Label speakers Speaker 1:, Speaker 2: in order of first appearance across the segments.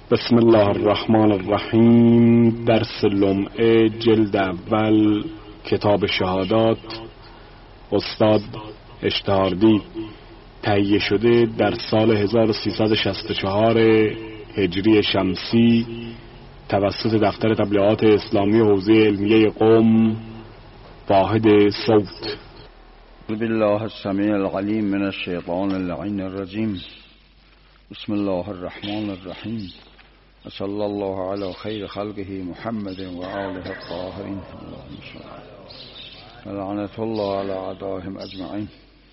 Speaker 1: بسم الله الرحمن الرحیم. درس لمعه جلد اول کتاب شهادات، استاد اشتهاردی، تهیه شده در سال 1364 هجری شمسی توسط دفتر تبلیغات اسلامی حوزه علمیه قم، واحد صوت.
Speaker 2: بالله السمیع العلیم من الشیطان اللعین الرجیم. بسم الله الرحمن الرحیم. صلی الله علی خیر خلقه محمد و آله الطاهرین. اللهم صل لعنت الله علی اعدائهم اجمعین.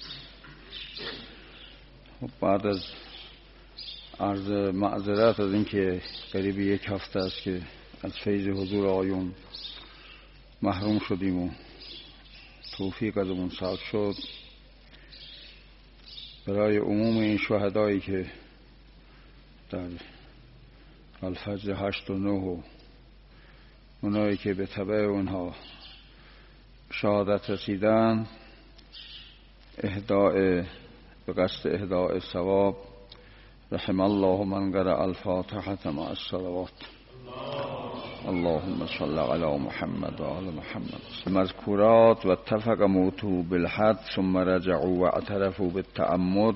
Speaker 2: بعد از عرض معذرت از اینکه قریب یک هفته است که از فیض حضور آیون محروم شدیم و توفیق ازمون سلب شد، برای عموم این شهدایی که در الفجر 8 و 9 و اونایی که به تبع اونها شهادت رسیدن، به قصد اهداء ثواب، رحم الله من قرأ الفاتحة مع الصلوات. اللهم صل علی محمد و آل محمد. مذکورات و اتفق موتوا بالحد ثم رجعوا و اعترفوا بالتعمد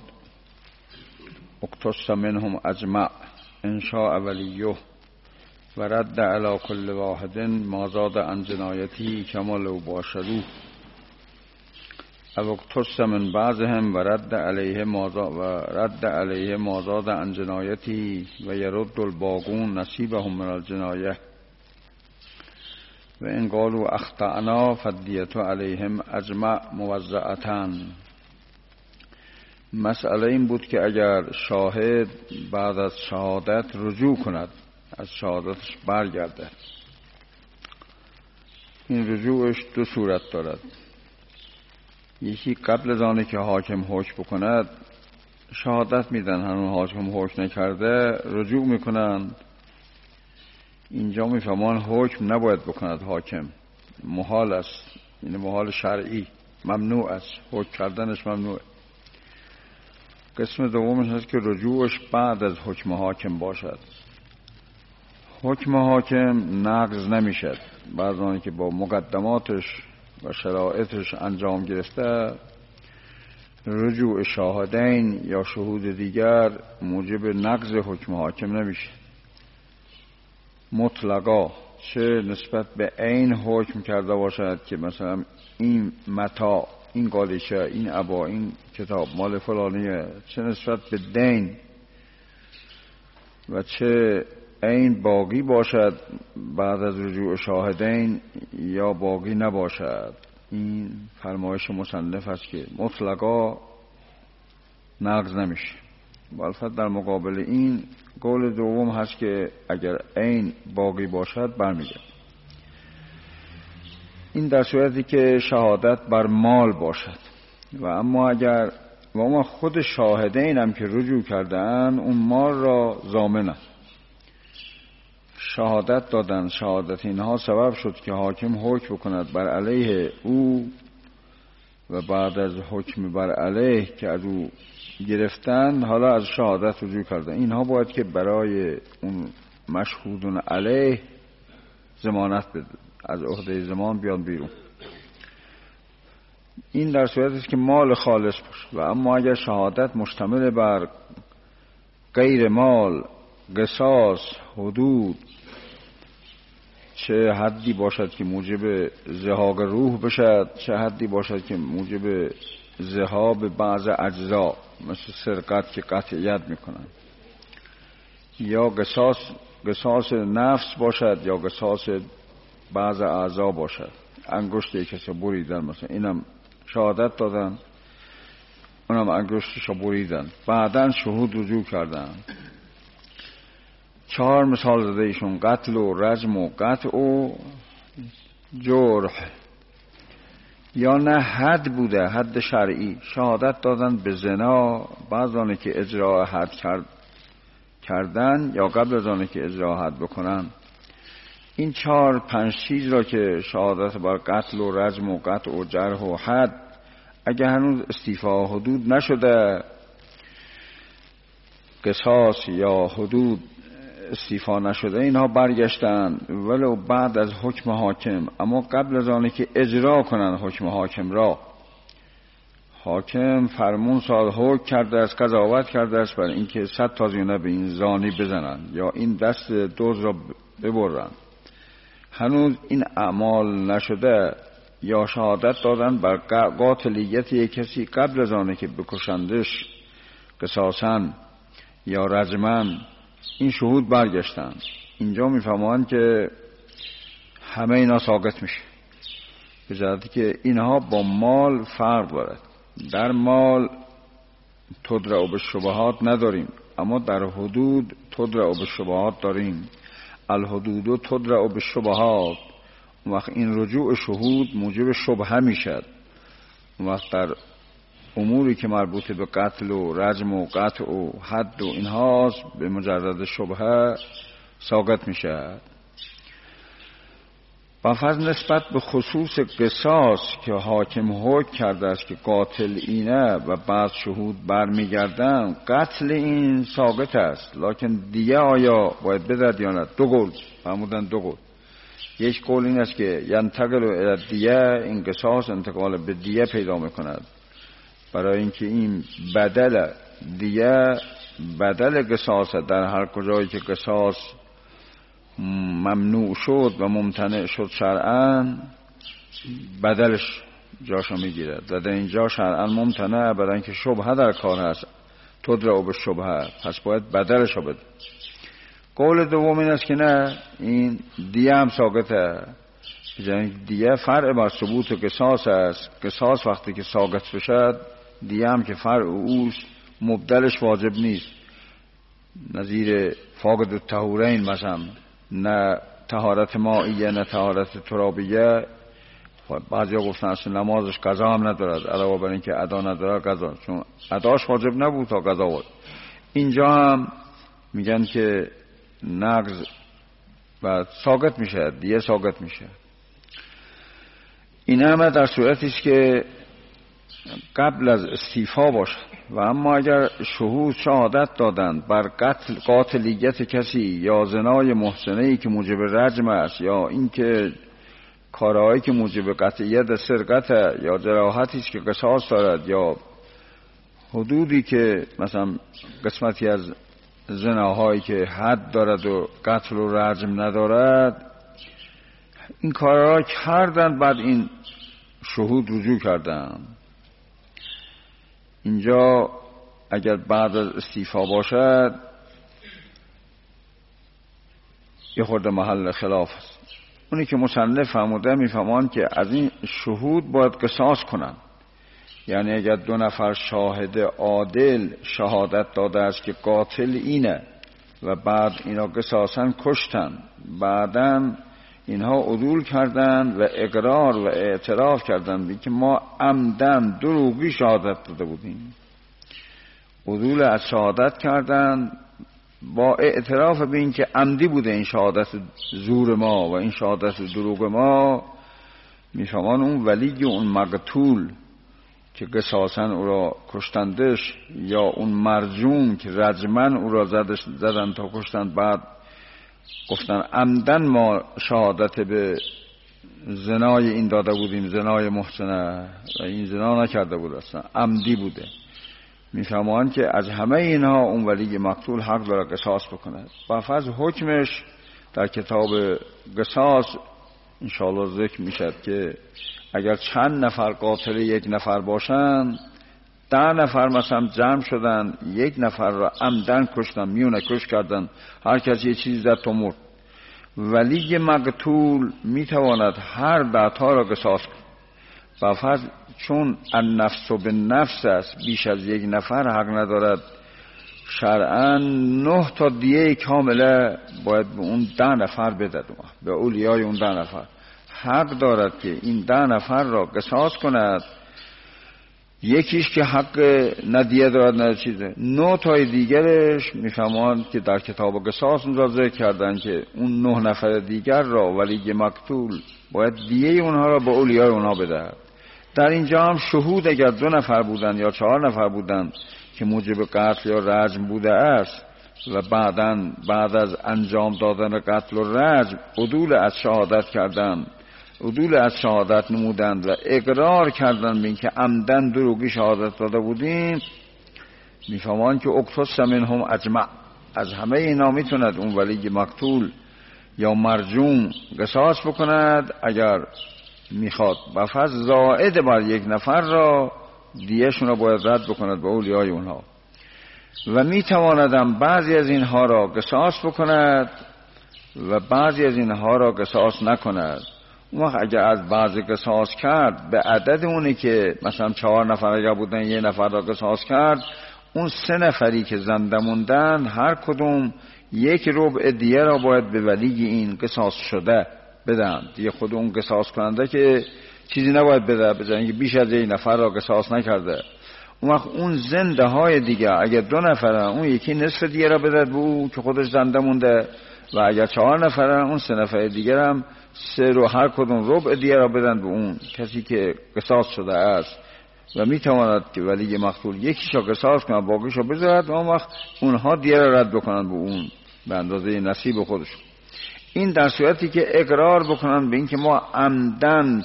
Speaker 2: اقتص منهم اجمع ان شاء ولیه و رد علی کل واحد ما زاد عن جنایتی کما لو باشدوا او اقتص من بعضهم و رد علیه ما زاد عن جنایتی و یرد الباقون نصیبهم من الجنایه و این قالوا اخطأنا فالدیة علیهم اجمع موزعتان. مسئله این بود که اگر شاهد بعد از شهادت رجوع کند، از شهادتش برگرده، این رجوعش دو صورت دارد. یکی قبل از آنه که حاکم حکم بکند شهادت میدن، هنوز حاکم حکم نکرده رجوع میکنند. اینجا میفهمان حکم نباید بکند حاکم، محال است، این محال شرعی، ممنوع است، حکم کردنش ممنوع. قسم دومش هست که رجوعش بعد از حکم حاکم باشد. حکم حاکم نقض نمیشد بعد از آنی که با مقدماتش و شرایطش انجام گرفته، رجوع شاهدین یا شهود دیگر موجب نقض حکم حاکم نمیشه. مطلقا چه نسبت به این حکم کرده باشد که مثلا این متاع، این قالیچه، این عبا، این کتاب مال فلانیه، چه نسبت به دین و چه این باقی باشد بعد از رجوع شاهدین یا باقی نباشد، این فرمایش مصنف است که مطلقا نقض نمیشه. البته در مقابل این قول دوم هست که اگر این باقی باشد برمیگرد. این در صورتی که شهادت بر مال باشد. و اما خود شاهدین هم که رجوع کردن اون مال را ضامنند، شهادت دادن، شهادت اینها سبب شد که حاکم حکم بکند بر علیه او و بعد از حکم بر علیه که از او گرفتن حالا از شهادت رجوع کردن. اینها باید که برای اون مشهودون علیه ضمانت بده، از عهده ضمان بیان بیرون. این در صورتی است که مال خالص باشه. و اما اگر شهادت مشتمل بر غیر مال، قصاص، حدود، چه حدی باشد که موجب ذهاب روح بشد، چه حدی باشد که موجب ذهاب بعض اجزا مثل سرقت که قطعیت میکنن، یا قصاص نفس باشد یا قصاص بعض اعضا باشد. انگشت یک کسی بریدن مثلا، اینم شهادت دادن، اونم انگشتش بریدن، بعدن شهود رجوع کردن. 4 مثال زده ایشون: قتل و رجم و قطع و جرح. یا نه حد بوده، حد شرعی، شهادت دادن به زنا بعد آنه که اجرا حد کردن یا قبل از آنه که اجرا حد بکنن. این 4-5 چیز را که شهادت بر قتل و رجم و قطع و جرح و حد، اگه هنوز استیفاء حدود نشده، قصاص یا حدود استیفا نشده اینها برگشتن ولو بعد از حکم حاکم، اما قبل از آنه که اجرا کنن حکم حاکم را. حاکم فرمون سال حکم کرده است، قضاوت کرده است بر اینکه 100 تازیانه به این زانی بزنن یا این دست دزد را ببرن، هنوز این اعمال نشده، یا شهادت دادن بر قاتلیت یک کسی قبل از آنه که بکشندش قصاصاً یا رجماً، این شهود برگشتن. اینجا میفهمند که همه اینا ساقط میشه، به جهتی که اینها با مال فرق دارد. در مال تدرع بالشبهات نداریم، اما در حدود تدرع بالشبهات داریم. الحدود تدرع بالشبهات. اون وقت این رجوع شهود موجب شبهه میشد. اون وقت در اموری که مربوط به قتل و رجم و قطع و حد و اینهاست، به مجرد شبهه ساقط میشد. و فرض نسبت به خصوص قصاص که حاکم حکم کرده است که قاتل اینه و بعد شهود برمیگردن، قتل این ساقط است، لکن دیگه آیا باید بدهد یا نه؟ دو قول فرمودن، دو قول. یک قول این است که ینتقل الی دیه، این قصاص انتقال به دیه پیدا میکند، برای اینکه این بدل دیه بدل قصاص. در هر کجایی که قصاص ممنوع شد و ممتنع شد شرعاً، بدلش جاشو میگیرد. و در اینجا شرعاً ممتنع، برای اینکه شبهه در کار هست، تدرع بالشبهه، پس باید بدلش رو بده. قول دوم این است که نه، این دیه هم ساقطه. دیه فرع بر ثبوت قصاص است. قصاص وقتی که ساقط بشد، دیه هم که فرع اوست، مبدلش واجب نیست. نظیر فاقد الطهورین مثلا، نه طهارت مائیه نه طهارت ترابیه. بعضی ها گفتن اصلا نمازش قضا هم ندارد، علاوه بر اینکه ادا ندارد قضا، چون اداش واجب نبود تا قضا بود. اینجا هم میگن که نقض و ساقط میشه، دیگه ساقط میشه. این همه در صورتی است که قبل از استیفا باشد. و اما اگر شهود شهادت دادند بر قاتلیت کسی یا زنای محسنه‌ای که موجب رجم است، یا اینکه کارهایی که موجب قطعیت سرقت یا جراحتی است که قصاص دارد، یا حدودی که مثلا قسمتی از زناهایی که حد دارد و قتل و رجم ندارد، این کارها کردند، بعد این شهود رجوع کردند. اینجا اگر بعد از استیفا باشد، یه خورده محل خلاف است. اونی که مصنف فرموده میفهمند که از این شهود باید قصاص کنند. یعنی اگر 2 نفر شاهد عادل شهادت داده است که قاتل اینه و بعد اینا قصاصاً کشتن، بعداً اینها عدول کردند و اقرار و اعتراف کردند که ما عمدن دروغی شهادت داده بودیم، عدول از شهادت کردند با اعتراف به این که عمدی بوده این شهادت زور ما و این شهادت دروغ ما. میفهمان اون ولی اون مقتول که قصاصاً او را کشتندش، یا اون مرجوم که رجماً او را زدن تا کشتند، بعد گفتن عمدن ما شهادت به زنای این داده بودیم، زنای محسنه، و این زنا نکرده بود، اصلا عمدی بوده. میفهمان که از همه اینها اون ولی مقتول حق داره قصاص بکنه. و فرض حکمش در کتاب قصاص انشاءالله ذکر میشد که اگر چند نفر قاتل 1 نفر باشن، 10 نفر مثلا جمع شدن، 1 نفر را عمدن کشتن، میونه کش کردن، هر کسی یه چیز زد تا مرد، ولی مقتول میتواند هر 10 تا را قصاص کند. و فرض چون النفس به نفس است، بیش از 1 نفر حق ندارد شرعاً، 9 تا دیه کامله باید به اون 10 نفر بدهد، به اولیای اون 10 نفر حق دارد که این 10 نفر را قصاص کند. یکیش که حق ندیه دارد نه چیزه، 9 تای دیگرش میفهمند که در کتاب قصاص اونجا ذکر کردن که اون 9 نفر دیگر را ولی مقتول باید دیه اونها را به اولیای اونها بدهد. در اینجا هم شهود اگر 2 نفر بودن یا 4 نفر بودن که موجب قتل یا رجم بوده است، و بعد از انجام دادن قتل و رجم عدول از شهادت کردند، عدول از شهادت نمودند و اقرار کردند به اینکه عمدن دروغی شهادت داده بودیم، میفهمند که اقتص منهم اجمع، از همه اینا میتوند اون ولی مقتول یا مرجوم قصاص بکند اگر میخواد، و فقط زائد بر یک نفر را دیهشون را باید رد بکند به اولیای اونها، و میتواندم بعضی از اینها را قصاص بکند و بعضی از اینها را قصاص نکند. اون وقت اگر از بعضی قصاص کرد به عدد اونی که مثلا 4 نفر اگر بودن 1 نفر را قصاص کرد، اون 3 نفری که زنده موندن هر کدوم 1/4 دیه را باید به ولی این قصاص شده بدن. دیگه خود اون قصاص کننده که چیزی نباید بده، بجای اینکه بیش از 1 نفر را قصاص نکرده. اون وقت اون زنده های دیگه اگر 2 نفرن اون یکی نصف دیگه را بده به او که خودش زنده مونده، و اگر 4 نفرن اون 3 نفر دیگه هم 3 رو هر کدوم ربع دیگه را بدن به اون کسی که قصاص شده است، و میتواند که ولی مقتول یکیشو قصاص کنه باقیشو بذارد و اون وقت اونها دیگه را رد بکنن به اون به اندازه نصیب خودشون. این در صورتی که اقرار بکنن به این که ما عمدن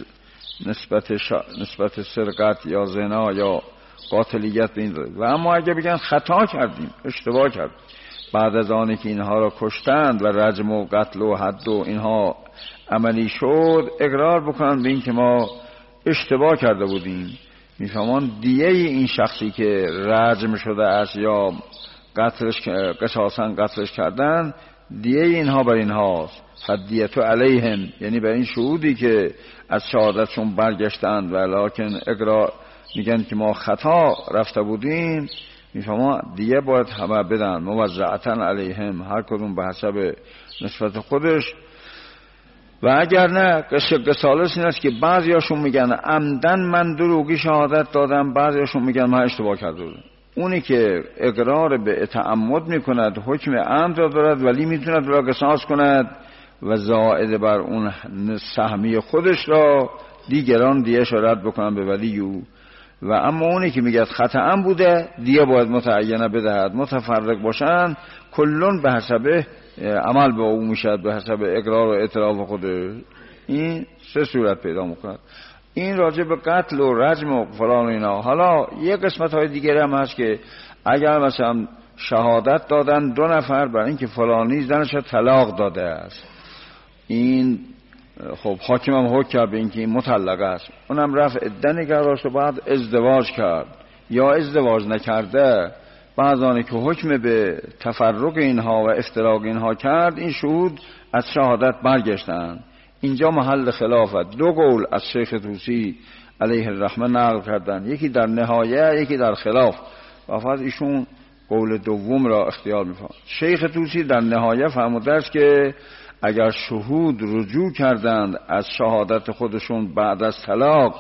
Speaker 2: نسبت سرقت یا زنا یا قاتلیت به این داریم، و اما اگه بگن خطا کردیم، اشتباه کردیم، بعد از آنی که اینها را کشتند و رجم و قتل و حد و اینها عملی شد، اقرار بکنن به این که ما اشتباه کرده بودیم، میفهمان دیه این شخصی که رجم شده است یا قصاصاً قتلش کردن، دیه اینها بر اینهاست، فدیتو علیهم، یعنی بر این شهودی که از شهادتشون برگشتند و لکن اقرار میگن که ما خطا رفته بودیم، میفهمان دیه باید همه بدن موزعتن علیهم، هر کدوم به حسب نسبت خودش. و اگر نه قصالس این است که بعضیاشون میگن عمدن من دروغی شهادت دادم، بعضیاشون میگن من اشتباه کرده بودم. اونی که اقرار به تعمد میکند حکم عمد را دارد ولی میتوند را قصاص کند و زائد بر اون سهمی خودش را دیگران دیهش را رد بکنن به ولی او. و اما اونی که میگه خطأ بوده دیگه باید متعینه بدهد، متفرق باشن، کلون به حسب عمل به او میشد، به حسب اقرار و اعتراف خودش. این 3 صورت پیدا میکند. این راجع به قتل و رجم و فلان و اینا. حالا یه قسمت های دیگه هم هست که اگر مثلا شهادت دادن 2 نفر برای اینکه فلانی زنش طلاق داده است، این خب حاکم هم حکم کرد به اینکه این مطلقه است، اونم رفت عده نگرداشت و بعد ازدواج کرد یا ازدواج نکرده، بعضانی که حکم به تفرق اینها و افتراق اینها کرد، این شهود از شهادت برگشتند. اینجا محل خلافت 2 قول از شیخ طوسی علیه الرحمه نقل کردن، یکی در نهایه یکی در خلاف، و فقط ایشون قول دوم را اختیار می‌فرمایند. شیخ طوسی در نهایه فرموده است که اگر شهود رجوع کردند از شهادت خودشون بعد از طلاق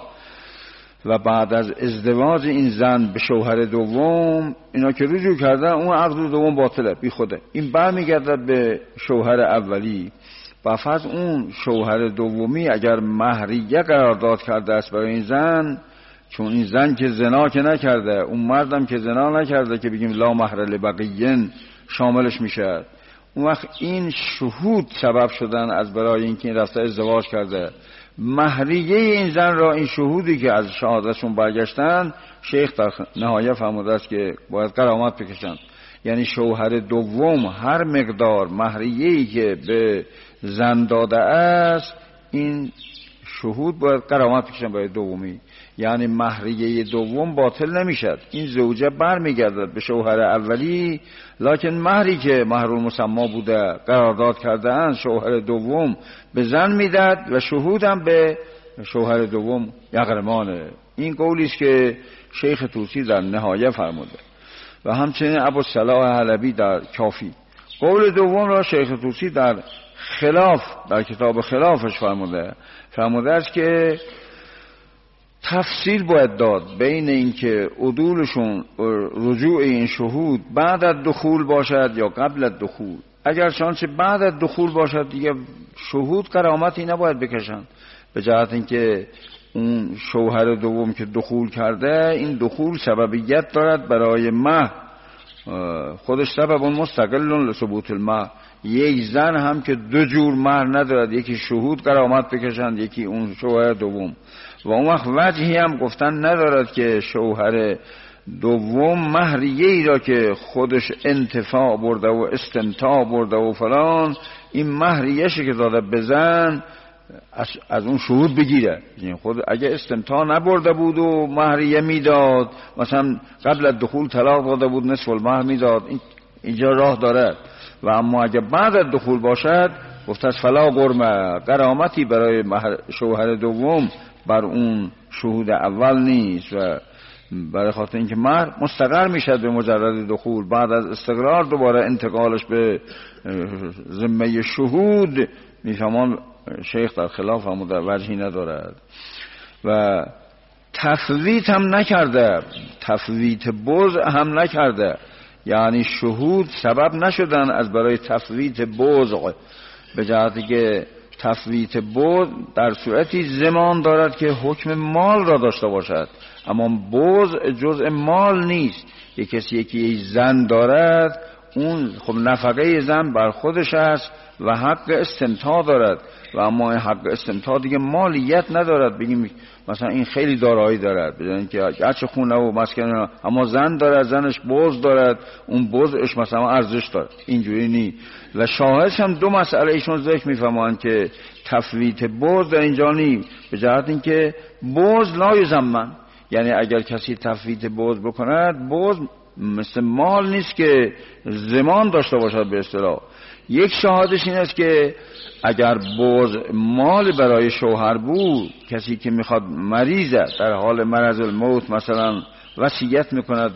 Speaker 2: و بعد از ازدواج این زن به شوهر دوم، اینا که رجوع کردن اون عقد دوم باطله بی خوده، این برمیگردد به شوهر اولی. و فقط اون شوهر دومی اگر مهریه قرار داد کرده است برای این زن، چون این زن که زنا که نکرده، اون مردم که زنا نکرده که بگیم لا مهر لبقیین شاملش میشه، اون وقت این شهود سبب شدن از برای اینکه این رفته ازدواج کرده. مهریه این زن را این شهودی که از شهادتشون برگشتن، شیخ در نهایه فرموده است که باید غرامت بکشن. یعنی شوهر دوم هر مقدار مهریه‌ای که به زن داده است، این شهود باید غرامت بکشن برای دومی. یعنی مهریه دوم باطل نمیشد، این زوجه برمیگردد به شوهر اولی، لکن مهری که مهر المسما بوده قرارداد کرده اند شوهر دوم به زن میداد و شهود هم به شوهر دوم یغرمانه. این قولی است که شیخ طوسی در نهایه فرموده و همچنین ابوالصلاح حلبی در کافی. قول دوم را شیخ طوسی در خلاف، در کتاب خلافش فرموده است که تفصیل باید داد بین اینکه عدولشون رجوع این شهود بعد از دخول باشد یا قبل از دخول. اگر چنانچه بعد از دخول باشد دیگه شهود غرامتی نباید بکشن، به جهت اینکه اون شوهر دوم که دخول کرده، این دخول سببیت دارد برای مهر خودش سبب مستقل لثبوت المهر. یک زن هم که دو جور مهر ندارد، یکی شهود قرامت بکشند، یکی اون شوهر دوم، و اون وقت وجهی هم گفتن ندارد که شوهر دوم مهریه‌ای را که خودش انتفاع برده و استمتاع برده و فلان، این مهریه‌شی که داده بزن از اون شهود بگیره. یعنی خود اگه استمتاع نبرده بود و مهریه میداد، مثلا قبل از دخول طلاق داده بود نصف المهر میداد، اینجا راه داره. و اما اگه بعد از دخول باشد گفته از فلا غرمه، غرامتی برای شوهر دوم بر اون شهود اول نیست. و برای خاطر اینکه مهر مستقر میشد به مجرد دخول، بعد از استقرار دوباره انتقالش به ذمه شهود میفهمان شیخ در خلاف هم وجهی ندارد. و تفویت هم نکرده، تفویت بوز هم نکرده، یعنی شهود سبب نشدن از برای تفویت بوز، به جهتی که تفویت بوز در صورتی زمان دارد که حکم مال را داشته باشد، اما بوز جزء مال نیست. یک کسی یکی زن دارد، اون خب نفقه زن بر خودش است و حق استمتاع دارد، و اما این حق استمتاع دیگه مالیت ندارد. بگیم مثلا این خیلی دارایی دارد، بدونید که هرچه خونه و مسکن، اما زن دارد، زنش بوز دارد، اون بوزش مثلا ارزش دارد. اینجوری نی. و شاهدش هم دو مسئله ایشون ذکر میفهمند که تفویت بوز در اینجا نی، به جهت اینکه بوز لا یزمن، یعنی اگر کسی تفویت بوز بکند، بوز مثل مال نیست که زمان داشته باشد به اصطلاح. یک شاهدش این است که اگر بوز مال برای شوهر بود، کسی که میخواد مریضه در حال مرض الموت مثلا وصیت میکند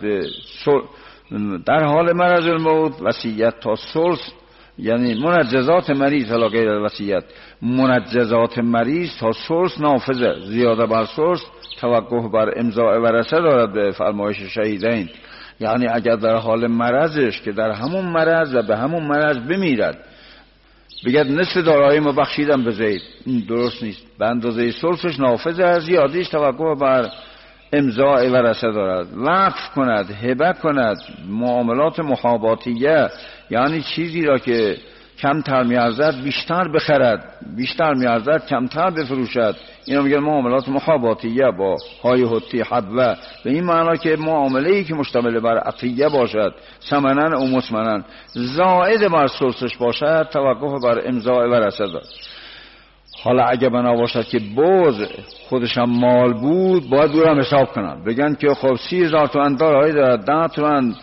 Speaker 2: در حال مرض الموت وصیت تا ثلث، یعنی منجزات مریض، حالا غیر وصیت، منجزات مریض تا ثلث نافذه، زیاده بر ثلث توقف بر امضاء ورثه دارد به فرمایش شهیدین. یعنی اگر در حال مرضش که در همون مرض و به همون مرض بمیرد بگد نصف داراییمو بخشیدم به زید، این درست نیست. به اندازه ثلثش نافذه، زیادیش توقف بر امضاء ورثه دارد. وقف کند، هبه کند، معاملات محاباتیه، یعنی چیزی را که کمتر میارزد بیشتر بخرد، بیشتر میارزد کمتر بفروشد، اینا میگن معاملات محاباتیه با های حتی حبوه، به این معنا که معامله‌ای که مشتمل بر عطیه باشد، ثمنن او مسمنن، زائد بر ثلثش باشد، توقف بر امضاء ورثه دارد. حالا اگه بنا باشد که بوز خودش هم مال بود، باید دور هم حساب کنن، بگن که خب 30,000 تومان دارایی دارد، 10 تومان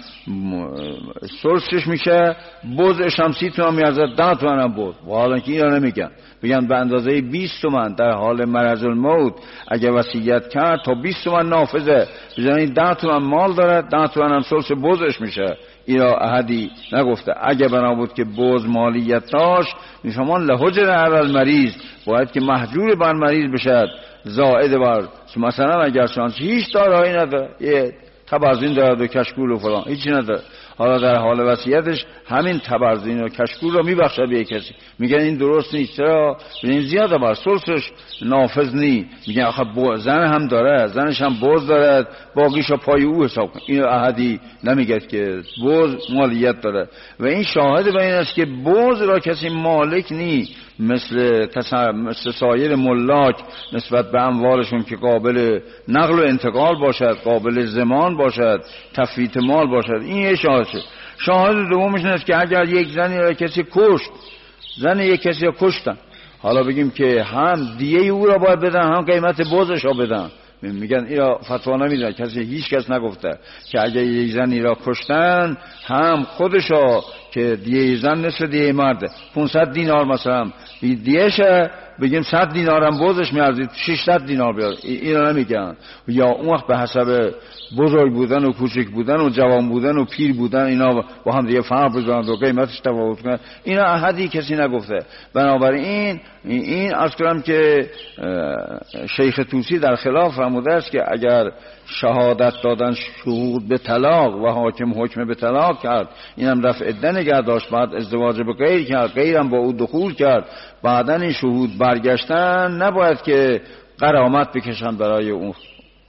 Speaker 2: ثلثش میشه، بوزش هم 30 تومان میارزد، 10 تومان هم بود. و حالا که اینا نمیگن، بگن به اندازه 20 تومان در حال مرض الموت اگه وصیت کرد تا 20 تومان نافذه، بزنین 10 تومان مال دارد، 10 تومان هم ثلث بوزش میشه. اینا احدی نگفته. اگه بنا بود که بوز مالیت داشت، میفهمان لحجر اول مریض، باید که محجور بر مریض بشد، زائد بر، مثلا اگر شانس هیچ دارایی نداره، یه تبرزین دارد و کشکول و فلان، هیچی نداره، حالا در حال وصیتش همین تبرزین و کشکول رو میبخشه به کسی، میگن این درست نیست، چرا؟ این زیاده بر ثلثش نافذ نی. میگن آخه زن هم داره، زنش هم بوز دارد، باقیشو پای او حساب کن. این احدی نمیگه که بوز مالیت داره. و این شاهد به این است که بوز را کسی مالک نی، مثل سایر ملاک نسبت به اموالشون که قابل نقل و انتقال باشد، قابل زمان باشد، تفویت مال باشد. این یه شاهد. شاهد دومش این است که اگر یک زنی را کسی کشت، زن یک کسی را کشتن، حالا بگیم که هم دیه او را باید بدن، هم قیمت بوزش را بدن. میگن اینا فتوا نمیدن، کسی هیچ کس نگفته که اگه یک زنی را کشتن، هم خودشا که دیه زن نصف دیه مرده، 500 دینار مثلا دیهشه، بگیم 100 دینار هم بوزش میارزید، 600 دینار بیاد. اینا نمیگن. یا اون وقت به حسب بزرگ بودن و کوچک بودن و جوان بودن و پیر بودن، اینا با هم دیگه فرق بزنند و قیمتش تفاوت کنند. اینا احدی کسی نگفته. بنابراین این عرض کنم که شیخ طوسی در خلاف فرموده است که اگر شهادت دادن شهود به طلاق و حاکم حکم به طلاق کرد، اینم رفع عده نگه داشت، بعد ازدواج به غیر کرد، غیرم با او دخول کرد، بعدن این شهود برگشتن، نباید که غرامت بکشن برای اون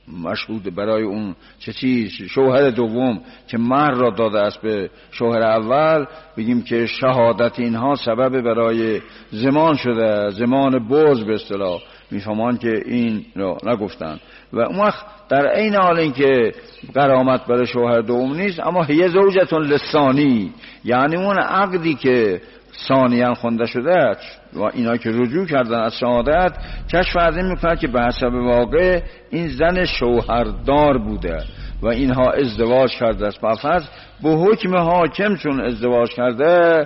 Speaker 2: مشهود برای اون چه چیز شوهر دوم که مهر را داده است به شوهر اول، بگیم که شهادت اینها سبب برای زمان شده، زمان بوز به اصطلاح، میفهمان که این را نگفتن. و اون وقت در عین حال این که غرامت برای شوهر دوم نیست، اما هی زوجتون لثانی، یعنی اون عقدی که ثانیاً خونده شده و اینا که رجوع کردن از شهادت، کشف از این میکنه که به حسب واقع این زن شوهردار بوده و اینها ازدواج کرده است. پس به حکم حاکم چون ازدواج کرده،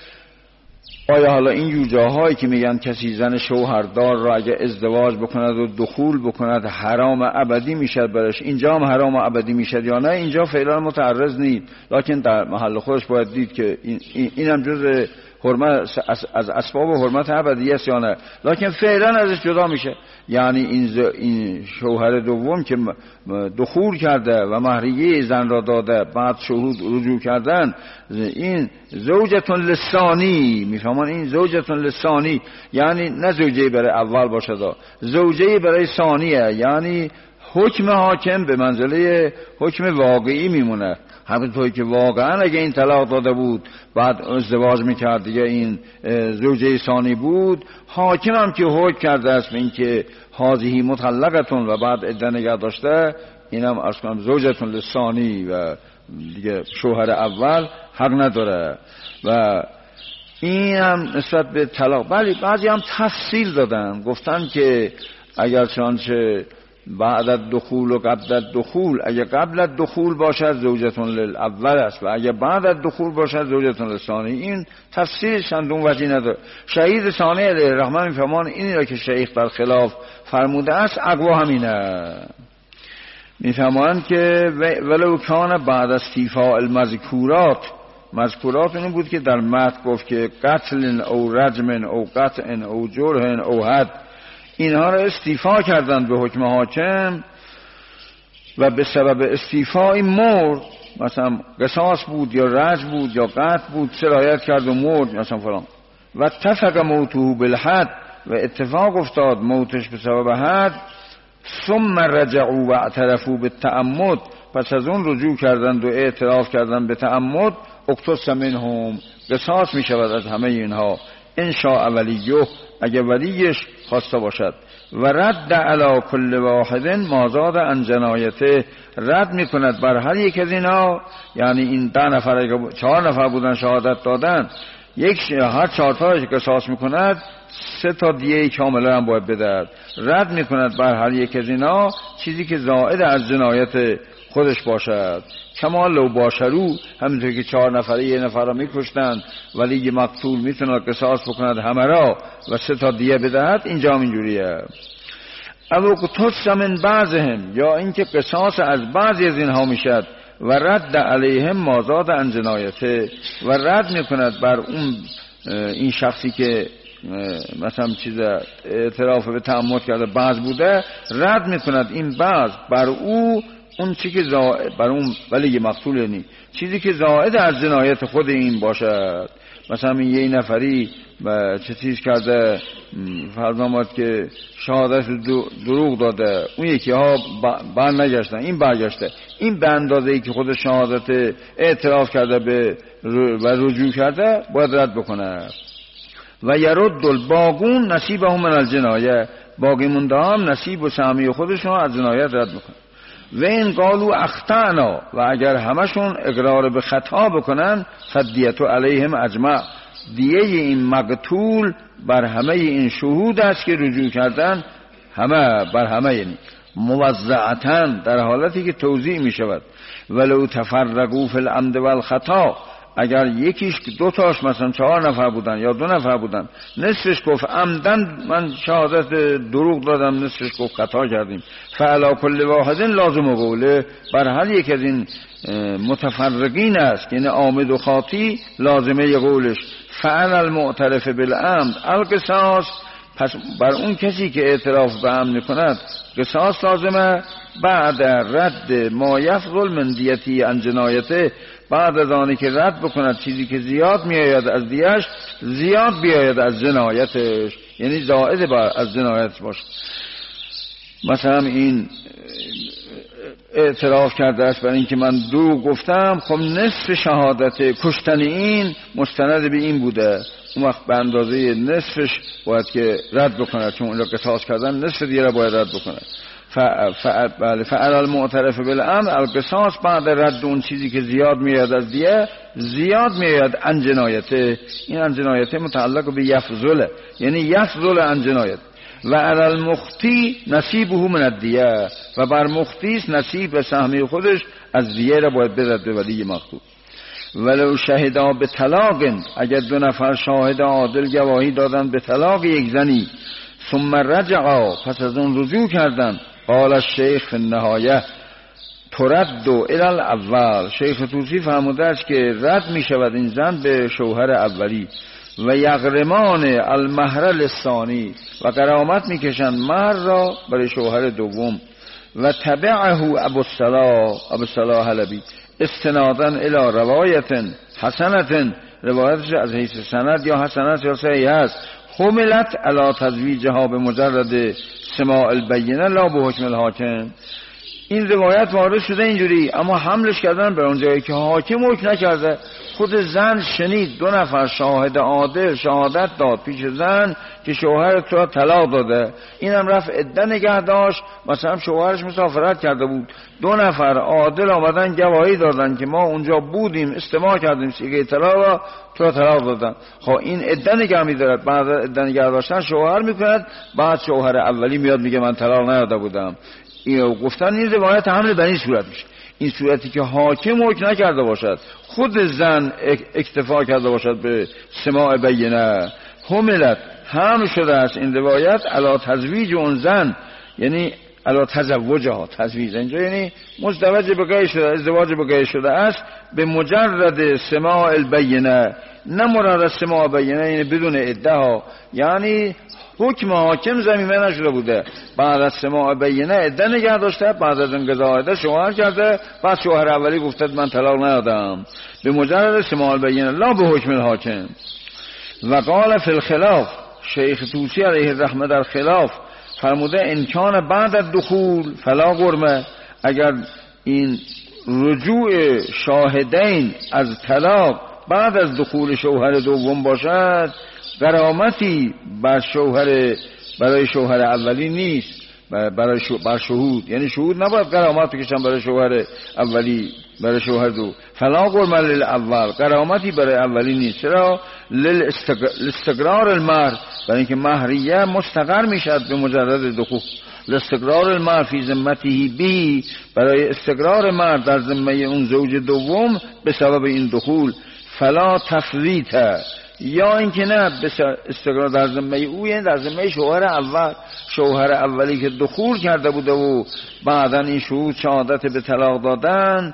Speaker 2: آیا حالا این یوجاهایی که میگن کسی زن شوهردار را اگه ازدواج بکند و دخول بکند حرام ابدی میشد برش، اینجا هم حرام ابدی میشد یا نه؟ اینجا فعلا متعرض نیست، لکن در محل خودش باید دید که این هم جز حرمت از اسباب حرمت ابدی است یا نه، لکن فعلا ازش جدا میشه. یعنی این شوهر دوم که دخول کرده و مهریه زن را داده، بعد شهود رجوع کردن، این زوجتون لثانی، میفهمان؟ این زوجتون لثانی یعنی نه زوجه برای اول باشه، زوجه برای ثانیه، یعنی حکم حاکم به منزله حکم واقعی میمونه. همونطوری که واقعا اگه این طلاق داده بود بعد ازدواج میکرد دیگه این زوجه ثانی بود، حاکم هم که حکم کرده است به این که هذه مطلقتون و بعد عده نگه داشته، اینم عرض کنم زوجتون لثانی و دیگه شوهر اول حق نداره. و این هم نسبت به طلاق، ولی بعضی هم تفصیل دادن، گفتن که اگر چنانچه بعد الدخول و قبل الدخول، اگه قبل الدخول باشد زوجتون للاول است و اگه بعد الدخول باشد زوجتون للثانی. این تفسیر چندون وجه نداره. شهید ثانی علیه الرحمن میفهمان اینی را که شیخ برخلاف فرموده است اقوا همینه. میفهمان که ولو کان بعد از استیفاء المذکورات، مذکورات این بود که در متن گفت که قتل او رجم او قطع او جرح او حد، اینها را استیفا کردند به حکم حاکم و به سبب استیفای مرد، مثلا قصاص بود یا رجم بود یا قتل بود، سرایت کرد و مرد مثلا فلان، و اتفق موته بالحد، و اتفاق افتاد موتش به سبب حد، ثم رجعوا و اعترفوا بالتعمد، پس از اون رجوع کردند و اعتراف کردند به تعمد، اقتص منهم، قصاص می شود از همه اینها، ان شاء ولیه، اگه ولیش خواسته باشد، و رد علی کل واحد ما زاد عن جنایته، رد میکند بر هر یک از اینا، یعنی این 10 نفر اگه 4 نفر بودن شهادت دادن، هر 4 تاش قصاص میکند، 3 تا دیه کاملا هم باید بدهد. رد میکند بر هر یک از اینا چیزی که زائد از جنایت خودش باشد. کما لو باشرو، همینطور که 4 نفره 1 نفر را میکشتند ولی مقتول میتونه قصاص بکند همه را و 3 تا دیه بدهد، اینجا هم اینجوریه. او قتص من بعضهم، یا اینکه قصاص از بعضی از اینها میشد، و رد علیهم ما زاد عن جنایته، و رد میکند بر اون این شخصی که مثلا چیز اعتراف به تعمد کرده بعض بوده، رد میکند این بعض بر او اون چیزی که بر اون ولی مقتول، یعنی چیزی که زائد از جنایت خود این باشد. مثلا این یه نفری چه چیز کرده، فرض نماد که شهادت دروغ داده، اون یکی ها بر نگشتن، این برگشته، این به اندازه ای که خود شهادت اعتراف کرده به و رجوع کرده باید رد بکنه. و یرد الباقون نصیبهم من الجنایه، باقی مونده هم نصیب و سهمی خودشون از جنایت رد بکنه. و این قالو اخطأنا، و اگر همشون اقرار به خطا بکنن، فدیت علیهم اجمع، دیه این مقتول بر همه این شهود است که رجوع کردن، همه بر همه، یعنی موزعتاً، در حالتی که توزیع می شود. ولو تفرقوا فی العمد والخطا، اگر یکیش 2 تاش مثلا 4 نفر بودن یا 2 نفر بودن، نصفش گفت عمدن من شهادت دروغ دادم، نصفش گفت خطا کردیم، فعلا کل واحد لازم قوله، بر هر یک از این متفرقین است، یعنی عامد و خاطی لازمه قولش. فعل المعترف بالعمد القصاص، پس بر اون کسی که اعتراف به عمد میکند قصاص لازمه. بعد رد ما یفضل من دیتی عن جنایته، بعد از آنی که رد بکند چیزی که زیاد میآید از دیش، زیاد بیاید از جنایتش، یعنی زائد از جنایت باشه. مثلا این اعتراف کرده است برای اینکه من دروغ گفتم، خب نصف شهادت کشتن این مستند به این بوده، اون وقت به اندازه نصفش باید که رد بکنه، چون اون را قصاص کردن نصف دیگه را باید رد بکنه. فعل المعترف بالامر القصاص، بعد رد اون چیزی که زیاد میاد از دیگه زیاد میاد عن جنایته. این عن جنایته متعلق به یفضله، یعنی یفضل عن جنایت. و علی المخطی نصیبه من الدیه، و بر مخطیس نصیب سهمی خودش از دیه را باید بدهد به ولی مقتول. ولو شهدا به طلاق، اگر دو نفر شاهد عادل گواهی دادن به طلاق یک زنی، ثم رجعا، پس از اون رجوع کردن، قال الشیخ فی النهایه ترد الی الاول، شیخ طوسی فرموده است که رد می شود این زن به شوهر اولی. و یغرمان المهر الثانی، و غرامت می کشند مهر را برای شوهر دوم. و تبعه ابو الصلاح حلبی استنادا الی روایت حسنت، روایتش از حیث سند یا حسنت یا صحیح است، حملت علی تزویجها به مجرد سماع البینه لا به حکم الحاکم. این روایت وارد شده اینجوری، اما حملش کردن به اون جایی که حاکم حکم نکرده. خود زن شنید، دو نفر شاهد عادل شهادت داد پیش زن که شوهر تو را طلاق داده، اینم رفت عده نگه داشت، مثلا شوهرش مسافرت کرده بود، دو نفر عادل آمدن گواهی دادن که ما اونجا بودیم استماع کردیم سیغه طلاق را، تو را طلاق دادن. خب این عده نگه می‌دارد، بعد عده نگه داشتن شوهر میکند، بعد شوهر اولی میاد میگه من طلاق نداده بودم. اینو گفتن این روایت حمل به این صورت میشه. این صورتی که حاکم حکم نکرده باشد، خود زن اکتفا کرده باشد به سماع بینه، حملت حمل شده است این روایت علی تزویج اون زن، یعنی علی تزوجها، تزویج اینجا یعنی مزدوج بقیه شده، ازدواج بقیه شده است به مجرد سماع البینه، نه مراد سماع بینه یعنی بدون ادعا، یعنی حکم حاکم زمینه نشده بوده، بعد از سماع بینه عده نگه داشته، بعد از انقضاء عده شوهر کرده، بعد شوهر اولی گفته من طلاق ندادم، به مجرد سماع بینه لا به حکم الحاکم. و قال فی الخلاف، شیخ طوسی علیه الرحمه در خلاف فرموده امکان بعد از دخول فلا غرمه، اگر این رجوع شاهدین از طلاق بعد از دخول شوهر دوم باشد، غرامتی برای شوهر اولی نیست، بر شهود، یعنی شهود نباید غرامت بکشن برای شوهر اولی، برای شوهر دو. فلا غرمه للاول، غرامتی برای اولی نیست. چرا؟ لاستقرار المهر، برای اینکه مهریه مستقر میشد به مجرد دخول. لاستقرار المهر فی ذمته بی، برای استقرار مهر در ذمه اون زوج دوم به سبب این دخول. فلا تفویت، یا اینکه نه استقرار در ذمه او، یعنی در ذمه شوهر اول، شوهر اولی که دخول کرده بوده و بعدا این شهود شهادت به طلاق دادن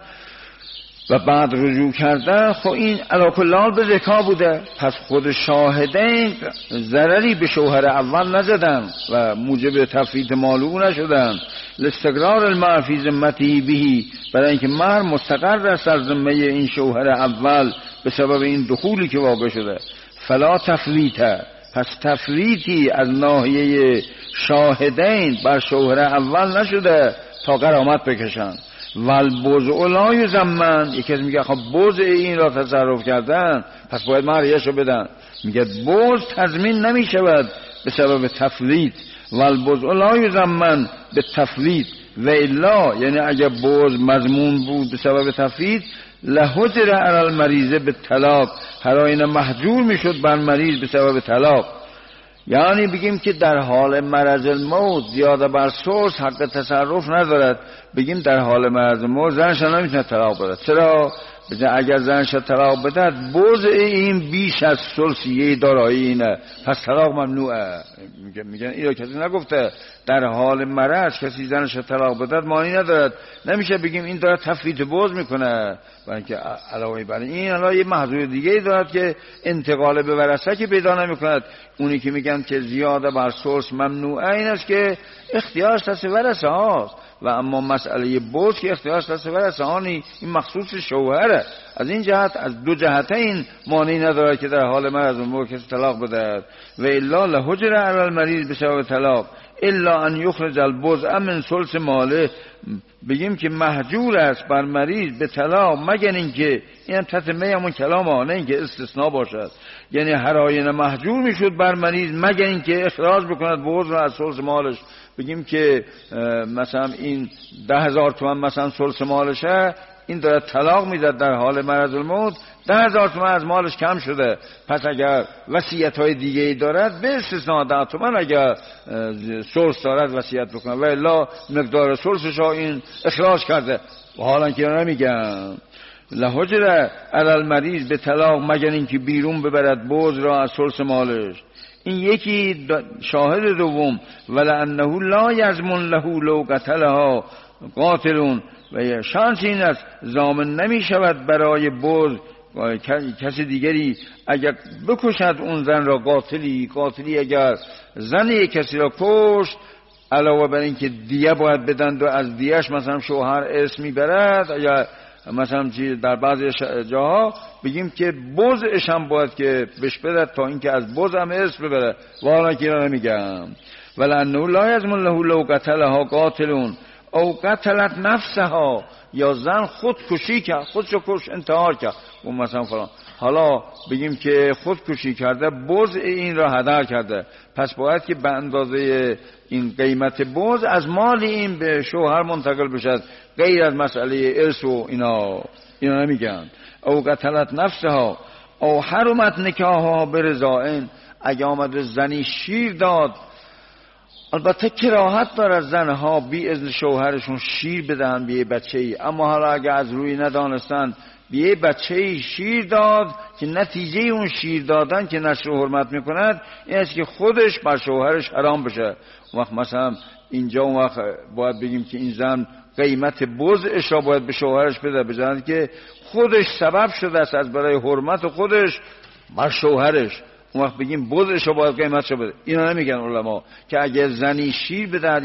Speaker 2: و بعد رجوع کردن، خب این علی کل حال به ذکا بوده، پس خود شاهدین ضرری به شوهر اول نزدن و موجب تفویت مال او نشدن. لاستقرار المهر فی ذمته به، برای اینکه مهر مستقر است در ذمه این شوهر اول به سبب این دخولی که واقع شده. فلا تفویت، پس تفویتی از ناحیه شاهدین بر شوهر اول نشده تا غرامت بکشن. والبوضع لا یضمن، یکی از میگه خب بوضع این را تصرف کردن پس باید مهریه‌اش رو بدن، میگه بوضع تضمین نمیشود به سبب تفویت. والبوضع لا یضمن به تفویت و الا، یعنی اگر بوضع مضمون بود به سبب تفویت، لحجر علی المریض به طلاق، هراین محجور میشد بر مریض به سبب طلاق. یعنی بگیم که در حال مرض الموت زیاده بر ثلث حق تصرف ندارد، بگیم در حال مرض الموت زنش نمیتونه طلاق بده. چرا؟ اگر زنش طلاق بده بوضع این بیش از ثلثیه دارایی اینه، پس طلاق ممنوعه. میگن اینو کسی نگفته در حال مرض کسی زنش طلاق بده معنی ندارد، نمیشه بگیم این داره تفویت بوضع میکنه، برای اینکه علاوه بر این الان یه محظور دیگه ای دارد که انتقال به ورثه که پیدا نمیکند. اونی که میگن که زیاده بر ثلث ممنوعه این است که اختیارش دست ورثه هاست، و اما مسئله بوضع که اختیارش دست ورثه ها نی، این مخصوص شوهره. از این جهت از دو جهت این مانعی نداره که در حال مرض الموت کسی طلاق بده. و الا لحجر علی المریض بسبب طلاق الا ان یخرج البوضع من ثلث ماله، بگیم که محجور است بر مریض به طلاق مگر اینکه این تتمه همون کلام نه اینکه استثناء باشد، یعنی هر آینه محجور میشد بر مریض مگر اینکه اخراج بکند بوز را از ثلث مالش. بگیم که مثلا این 10,000 تومان مثلا ثلث مالشه، این داره طلاق میداد در حال مرض الموت، 10,000 تومان از مالش کم شده، پس اگر وصیت‌های دیگه ای دارد به استثناء 10 تومان اگر ثلث دارد وصیت بکنه و الا مقدار ثلثش را این اخراج کرده. و حالا که نمیگم لحجر علی المریض به طلاق مگر اینکه بیرون ببرد بوز را از ثلث مالش. این یکی شاهد دوم ولانه لا یضمن له لو قتلها قاتلون، و شانس این است ضامن نمی شود برای بوز کسی دیگری اگر بکشد اون زن را قاتلی اگر زن کسی را کشت، علاوه بر این که دیه باید بدند و از دیهش مثلا شوهر اسمی برد، یا مثلا در بعضی جاها بگیم که بوزش هم باید که بهش بدد تا اینکه از بوز هم اسم ببره. والا که را نمیگم ولانه لا یضمن له لو قتلها قاتلون او قتلت نفسها، یا زن خودکشی کرد، خودشو کش انتحار کرد و مثلا فلان، حالا بگیم که خودکشی کرده بوز این را هدر کرده، پس باید که به اندازه این قیمت بوز از مال این به شوهر منتقل بشد، غیر از مسئله ارث و اینا نمیگن. او قتلت نفسها او حرمت نکاحها برضاء، اگه آمد زنی شیر داد، البته کراهت داره زنها بی اذن شوهرشون شیر بدهن به بچه‌ای، اما حالا اگه از روی ندانستن به بچه‌ای شیر داد که نتیجه اون شیر دادن که نشر و حرمت میکند این است که خودش بر شوهرش حرام بشه. وقت مثلا اینجا اون وقت باید بگیم که این زن قیمت بضعش را باید به شوهرش بده، بجاند که خودش سبب شده است از برای حرمت خودش بر شوهرش، اون وقت بگیم بضعش را باید قیمتش بده. اینا نمیگن علما که اگه زنی شیر بده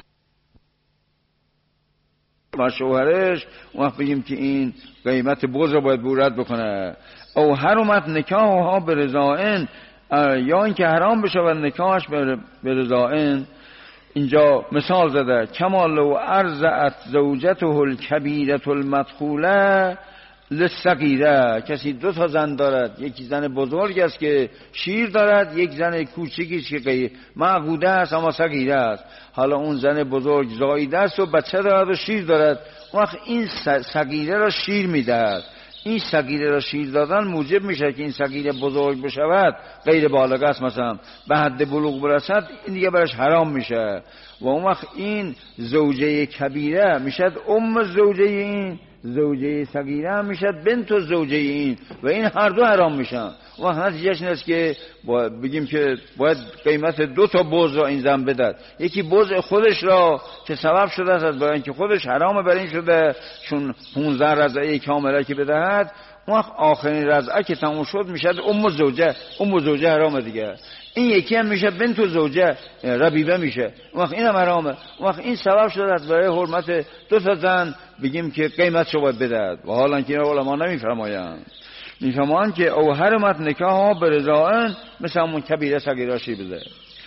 Speaker 2: بر شوهرش، اون وقت بگیم که این قیمت بضع را باید بورد بکنه. او حرمت نکاحها برضاء، یا اینکه حرام بشه و نکاحش برضاء. اینجا مثال زده کما لو ارضعت زوجته الکبیره المدخوله للصغیره، کسی 2 تا زن دارد، یکی زن بزرگ است که شیر دارد، یک زن کوچکی است که معقوده است اما صغیره است. حالا اون زن بزرگ زاییده است و بچه دارد و شیر دارد، وقت این صغیره را شیر میدهد. این صغیره را شیر دادن موجب میشه که این صغیره بزرگ بشود، غیر بالغ است، مثلا به حد بلوغ برسد، این دیگه برش حرام میشه. و اون وقت این زوجه کبیره میشد ام زوجه این، زوجه صغیره هم میشد بنت زوجه این، و این هر دو حرام میشن. و نتیجهش این است که بگیم که باید قیمت 2 تا بز را این زن بدد، یکی بز خودش را که سبب شده است از برای اینکه خودش حرام بر این شده چون 15 رضعه کامله که بدهد، اون وقت آخرین رضعه که تموم شد میشد ام زوجه حرام دیگه. این یکی هم میشه بنت زوجه ربیبه میشه، اون وقت اینم حرامه. اون وقت این سبب شده است برای حرمت 2 تا زن بگیم که قیمت رو باید بدهد. و حالا که علما نمیفرمایند، میفرمایند که او حرمت نکاحها برضاء، مثل همون کبیره صغیره شیر بده.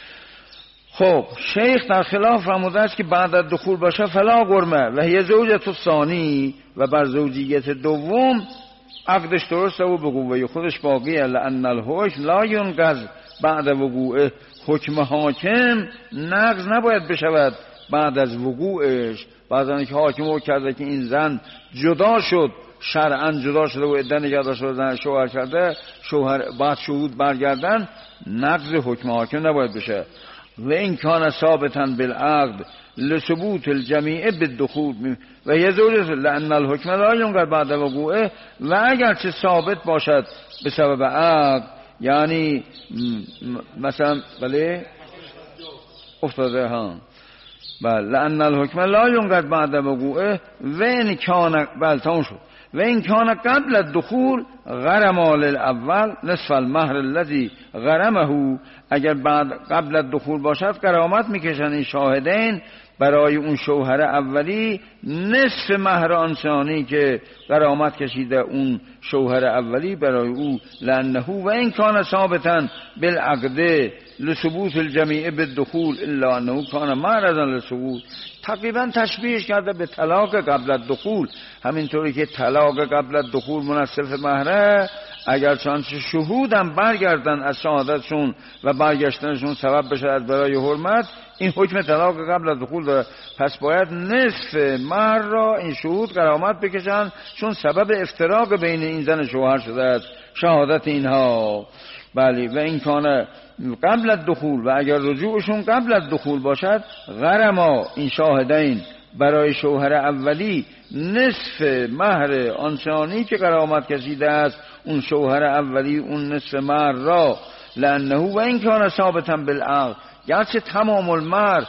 Speaker 2: خب شیخ در خلاف فرموده است که بعد از دخول باشه فلا غرمه و هی زوجة الثانی، و بر زوجیت دوم عقدش درسته و به قوه خودش باقیه. لان الحکم لا ینقض بعد وقوعه، حکم حاکم نقض نباید بشود بعد از وقوعش. بعضی که حاکم او کرده که این زن جدا شد، شرعاً جدا شده و عده نگه داشته زن شوهر کرده، شوهر بعد شهود برگردن، نقض حکم حاکم نباید بشه. و این کان ثابتاً بالعقد لثبوت الجمیع بالدخول و یزوج لان الحکم لا ینقض بعد وقوعه، و اگر چه ثابت باشد به سبب عقد، یعنی مثلا بله افتاده ها بله لان الحکم لا ینقض بعد وقوعه و ان کان بلتون شد و این کان قبل الدخول غرم الاول نصف المهر الذي غرمه، اگر بعد قبل الدخول باشد غرامت میکشن این شاهدین برای اون شوهر اولی نصف مهر آن ثانی که غرامت کشیده اون شوهر اولی برای او. لانه و این کان ثابتا بالعقد لثبوت الجمیع بالدخول الا انه کان معرضا للسقوط. تقریبا تشبیهش کرده به طلاق قبل الدخول. همینطوری که طلاق قبل الدخول منصف مهره، اگر چنانچه شهودم برگردن از شهادتشون و برگشتنشون سبب بشه از برای حرمت، این حکم طلاق قبل از دخول داره. پس باید نصف مهر را این شهود غرامت بکشن، چون سبب افتراق بین این زن شوهر شده است شهادت اینها. بله، و این کانه قبل الدخول، و اگر رجوعشون قبل الدخول باشد، غرما این شاهدین برای شوهر اولی نصف مهر آنچنانی که غرامت کشیده است اون شوهر اولی اون نصف مهر را، لانه و این کانه ثابتا بالعقد، گرچه تمام المهر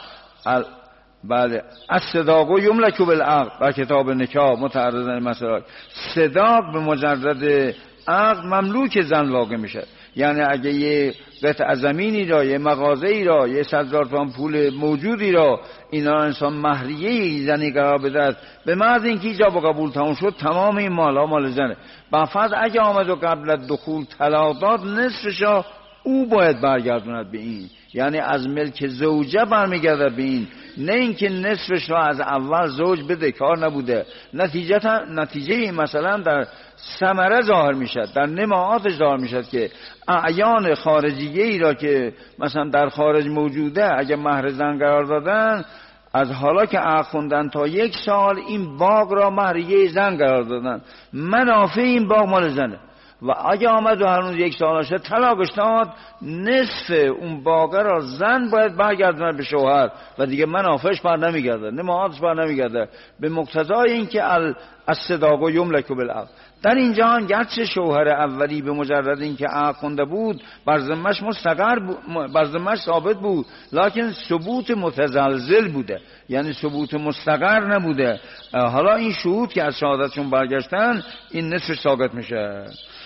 Speaker 2: بله الصداق یملک بالعقد و کتاب نکاح متعرض مسائل، صداق به مجرد عقد مملوک زن واقع میشه. یعنی اگه یه قطع زمینی را، یه مغازه‌ای را، یه 100,000 تومان پول موجودی را اینا انسان مهریه زنی قرار بده، به محض اینکه ایجاب و قبول تمام شد تمام این مالا مال زنه. با فرض اگه آمد و قبل از دخول طلاق داد، نصفشا او باید برگردوند به این، یعنی از ملک زوجه برمیگرده به این، نه اینکه نصفش را از اول زوج بده، کار نبوده. نتیجه مثلا در ثمره ظاهر میشد، در نماعاتش ظاهر میشد که اعیان خارجیه ای را که مثلا در خارج موجوده اگه مهر زن قرار دادن، از حالا که عقد خوندن تا 1 سال این باغ را مهریه زن قرار دادن، منافع این باغ مال زنه. و اگه آمد و هنوز 1 سال شد طلاقش داد، نصف اون باغ را زن باید برگردونه به شوهر و دیگه منافعش بر نمیگرده، نماعاتش بر نمیگرده، به مقتضای اینکه الصداق یملک بالعقد. در این جهان گرچه شوهر اولی به مجرد اینکه عقد خونده بود بر ذمه‌اش مستقر بر ذمه‌اش ثابت بود، لکن ثبوت متزلزل بوده، یعنی ثبوت مستقر نبوده. حالا این شهود که از شهادتشون برگشتن، این نصفش ثابت میشه.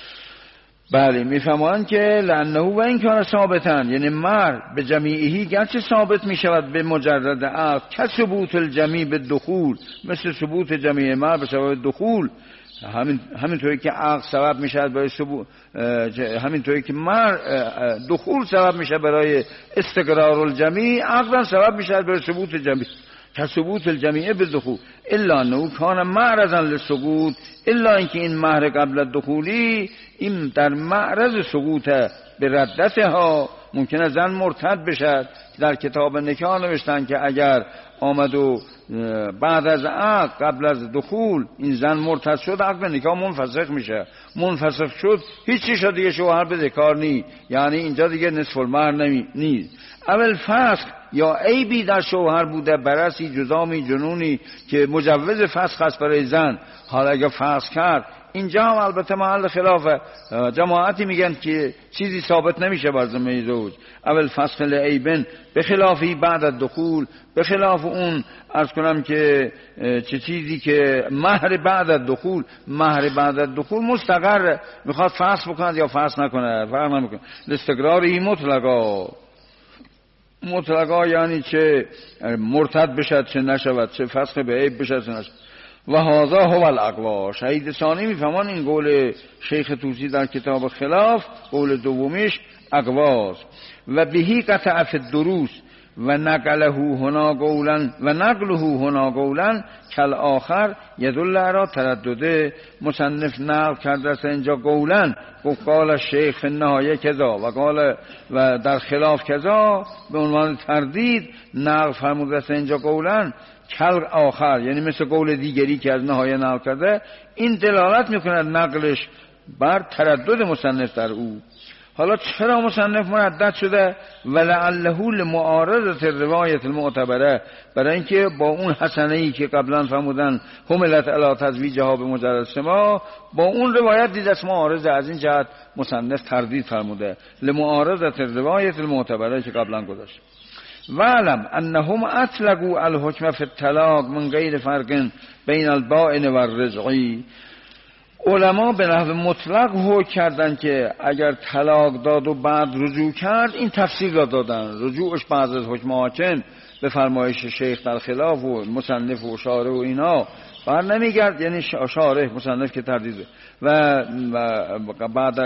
Speaker 2: بله، میفهمند که لانه و این کار ثابتن، یعنی مهر به جمیعی گرچه ثابت میشود به مجرد عقد، که ثبوت الجمیع به دخول، مثل ثبوت جمیع مهر به سبب دخول. همینطوری که عقد سبب میشه برای ثبوت، همینطوری که مهر دخول سبب میشه برای استقرار الجمیع، عقد سبب میشه برای ثبوت جمیع، که ثبوت الجمیع به دخول. الا انه کان معرضا للسقوط، الا اینکه این مهر قبل الدخولی این در معرض سقوط به ردتها، ممکنه زن مرتد بشد. در کتاب نکاح نوشتن که اگر آمد و بعد از عقد قبل از دخول این زن مرتد شد، عقد نکاح منفسخ میشه. منفسخ شد هیچی شد دیگه، شوهر بده کار نی، یعنی اینجا دیگه نصف المهر نی. اول فسخ یا عیبی در شوهر بوده، برسی جزامی جنونی که مجوز فسخ است برای زن، حالا اگه فسخ کرد، اینجا هم البته محل خلافه. جماعتی میگن که چیزی ثابت نمیشه بر ذمه زوج. اول فسخ لعیبن به خلافی بعد از دخول، به خلاف اون عرض کنم که چه چیزی که مهر بعد از دخول، مهر بعد از دخول مستقر، میخواد فسخ بکنه یا فسخ نکنه فرق نمیکنه. استقراری مطلقا یعنی چه مرتد بشد چه نشود، چه فسخ به عیب بشد چه نشود. و هذا هو الاقوا. شهید ثانی میفهمان این قول شیخ طوسی در کتاب خلاف، قول دومیش اقواست. و بهی قطع فی الدروس و نقله هنا قولا کل آخر یدل علی تردده. مصنف نقل کرده است اینجا قولا، قال شیخ فی النهایه کذا و قال و در خلاف کذا، به عنوان تردید نقل فرموده است اینجا قولا کل آخر، یعنی مثل قول دیگری که از نهایه نقل کرده. این دلالت میکنه نقلش بر تردد مصنف در او. حالا چرا مصنف مردد شده؟ ولعله لمعارضه روایت المعتبره، برای اینکه با اون حسنه‌ای که قبلا فرمودن حملت علی تزویجها به مجرد سما، با اون روایت دید است معارضه، از این جهت مصنف تردید فرموده لمعارضه روایت المعتبره که قبلا گذاشت. وعلم انهم اطلقوا الحکم فی الطلاق من غیر فرق بین البائن و الرجعی. علما به نحو مطلق حکم کردن که اگر طلاق داد و بعد رجوع کرد، این تفصیل را دادن، رجوعش بعد از حکم حاکم به فرمایش شیخ در خلاف و مصنف و شارح و اینا بر نمیگرد، یعنی شارح مصنف که تردید و بعد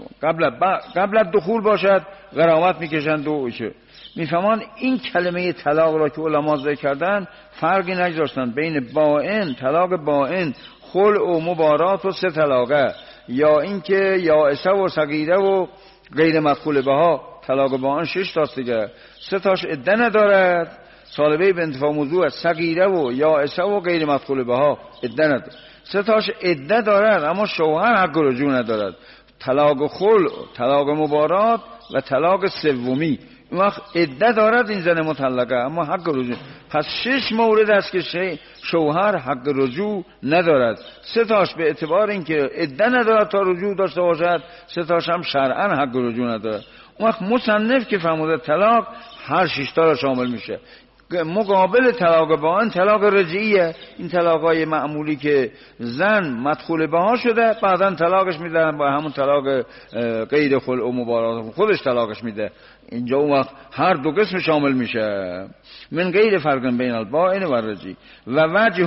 Speaker 2: قبل دخول باشد غرامت میکشند و میفهمان. این کلمه طلاق را که علما ذکر کردن فرقی نگذاشتن بین باین، طلاق باین، خلع و مبارات و سه طلاقه، یا اینکه یائسه و صغیره و غیر مدخول بها. طلاق باین 6 تاست دیگه، 3 تاش عده ندارد، سالبه به انتفاع موضوع، صغیره و یائسه و غیر مدخول بها عده ندارد. 3 تاش عده دارد اما شوهر حق رجوع ندارد، طلاق خلع، طلاق مبارات و طلاق سومی. اون وقت عده دارد این زن مطلقه اما حق رجوع. پس 6 مورد است که شوهر حق رجوع ندارد. 3 تاش به اعتبار اینکه عده ندارد تا رجوع داشته باشد، 3 تاش هم شرعاً حق رجوع ندارد. اون وقت مصنف که فرموده طلاق هر 6 تا را شامل میشه. مقابل طلاق باین طلاق رجعیه، این طلاقای معمولی که زن مدخول بها شده بعداً طلاقش میده با همون طلاق غیر خلع و مبارات خودش طلاقش میده. اینجا اون وقت هر دو قسم شامل میشه. من غیر فرق بین البائن و الرجعی و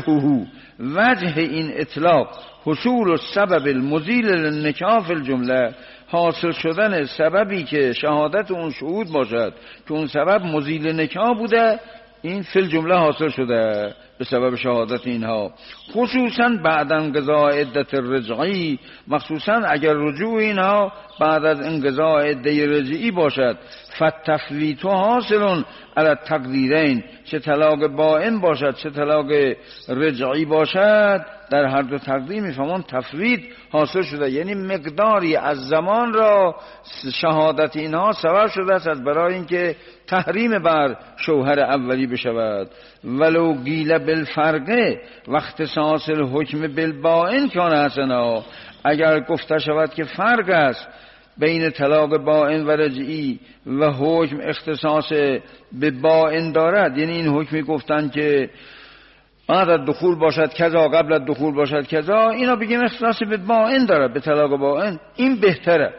Speaker 2: وجه این اطلاق حصول السبب المزیل للنکاح فی الجمله، حاصل شدن سببی که شهادت اون شهود باشد که اون سبب مزیل نکاح بوده، این فی الجمله حاصل شده به سبب شهادت اینها، خصوصا بعد انقضاء عدت الرجعی، مخصوصا اگر رجوع اینها بعد از انقضاء عده رجعی باشد. فتفویت حاصل علی التقدیرین، چه طلاق باین باشد چه طلاق رجعی باشد، در هر دو تقدیر میفهمون تفویت حاصل شده، یعنی مقداری از زمان را شهادت اینها سبب شده است از برای اینکه تحریم بر شوهر اولی بشود. ولو قیل بالفرقه و اختصاص الحکم بالبائن کان حسنا، اگر گفته شود که فرق است بین طلاق باین و رجعی و حکم اختصاص به باین دارد، یعنی این حکمی گفتن که بعد از دخول باشد کذا، قبل از دخول باشد کذا، اینا بگیم اختصاص به باین دارد، به طلاق باین، این بهتره.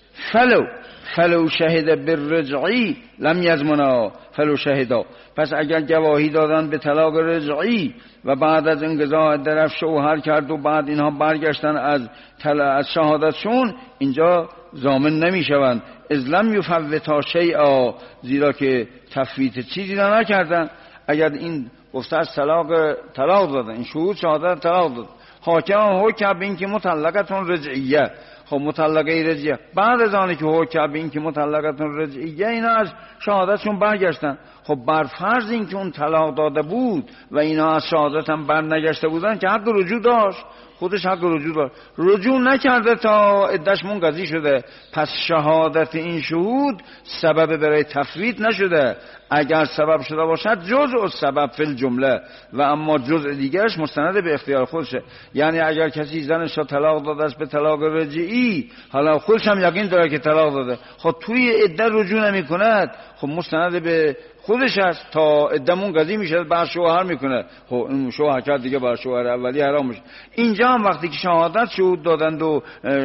Speaker 2: فلو شهد بالرجعی لم یضمنا فلو شهدا، پس اگر گواهی دادن به طلاق رجعی و بعد از انقضاء درف شوهر کرد و بعد اینها برگشتن از شهادتشون، اینجا ضامن نمیشوند. اذ لم یفوتا شیئا، زیرا که تفویت چیزی را نکردن. اگر این گفته از طلاق دادن، این شهود شهادت طلاق داد، حاکم حکم به این که مطلقتون رجعیه، خب مطلقه رجعیه، بعد از آنی که حکم به این که مطلقتون رجعیه اینا از شهادتشون برگشتن، خب بر فرض این که اون طلاق داده بود و اینا از شهادت هم بر نگشته بودن که حق رجوع داشت، خودش حق رجوع داشت، رجوع نکرده تا عدش منقضی شده، پس شهادت این شهود سبب برای تفویت نشده. اگر سبب شده باشد جزء سبب فی الجمله، و اما جزء دیگرش مستند به اختیار خودشه. یعنی اگر کسی زنش را طلاق داده است به طلاق رجعی، حالا خودش هم یقین داره که طلاق داده، خب توی عده رجوع نمی کند، خب مستند به خودش است تا عده منقضی میشه بعد شوهر میکنه، خب این شوهر کرد دیگه بر شوهر اولی حرام میشه. اینجا هم وقتی که شهادت شهود دادند و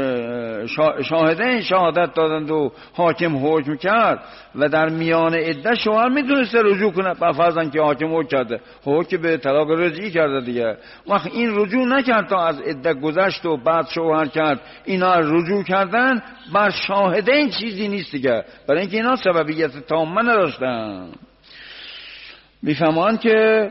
Speaker 2: شاهدین شهادت دادند و حاکم حکم کرد و در میان عده شوهر میتونسته رجوع کنه، بر فرض که حاکم حکم کرده، حکم به طلاق رجعی کرده دیگه، وقت این رجوع نکرد تا از عده گذشت و بعد شوهر کرد، اینا رجوع کردن بر شاهدین چیزی نیست دیگه، برای اینکه اینا سببیت تامه نداشتن. میفهمان که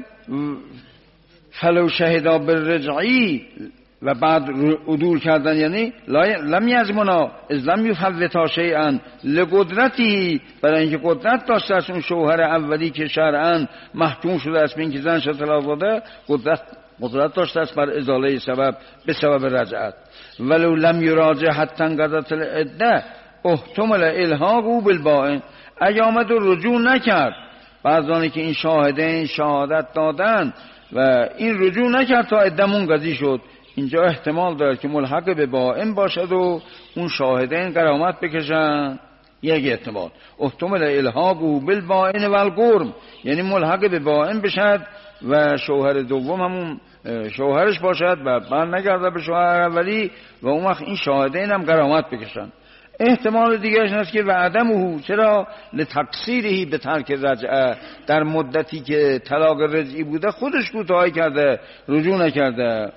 Speaker 2: فلو شهدا بالرجعی و بعد عدول کردن، یعنی لم یضمنا اذ لم یفوتا شیئا لقدرتی، برای اینکه قدرت داشته است اون شوهر اولی که شرعاً محکوم شده است به اینکه زنش طلاق داده، قدرت داشته است بر ازاله سبب به سبب رجعت. ولو لم یراجع حتی انقضت العده احتمل الحاقه بالبائن، اگه آمد و رجوع نکرد بعضانی که این شاهدین شهادت دادن و این رجوع نکرد تا عده منقضی شد، اینجا احتمال دارد که ملحق به باین باشد و اون شاهدین غرامت بکشن. یک احتمال احتمال الحاقه بالبائن والغرم، یعنی ملحق به باین بشد و شوهر دوم همون شوهرش باشد و بر نگرده به شوهر اولی و اون وقت این شاهدین هم غرامت بکشن. احتمال دیگرش این است که وعدمه، چرا لتقصیرهی به ترک رجعه، در مدتی که طلاق رجعی بوده خودش کوتاهی کرده، رجوع نکرده.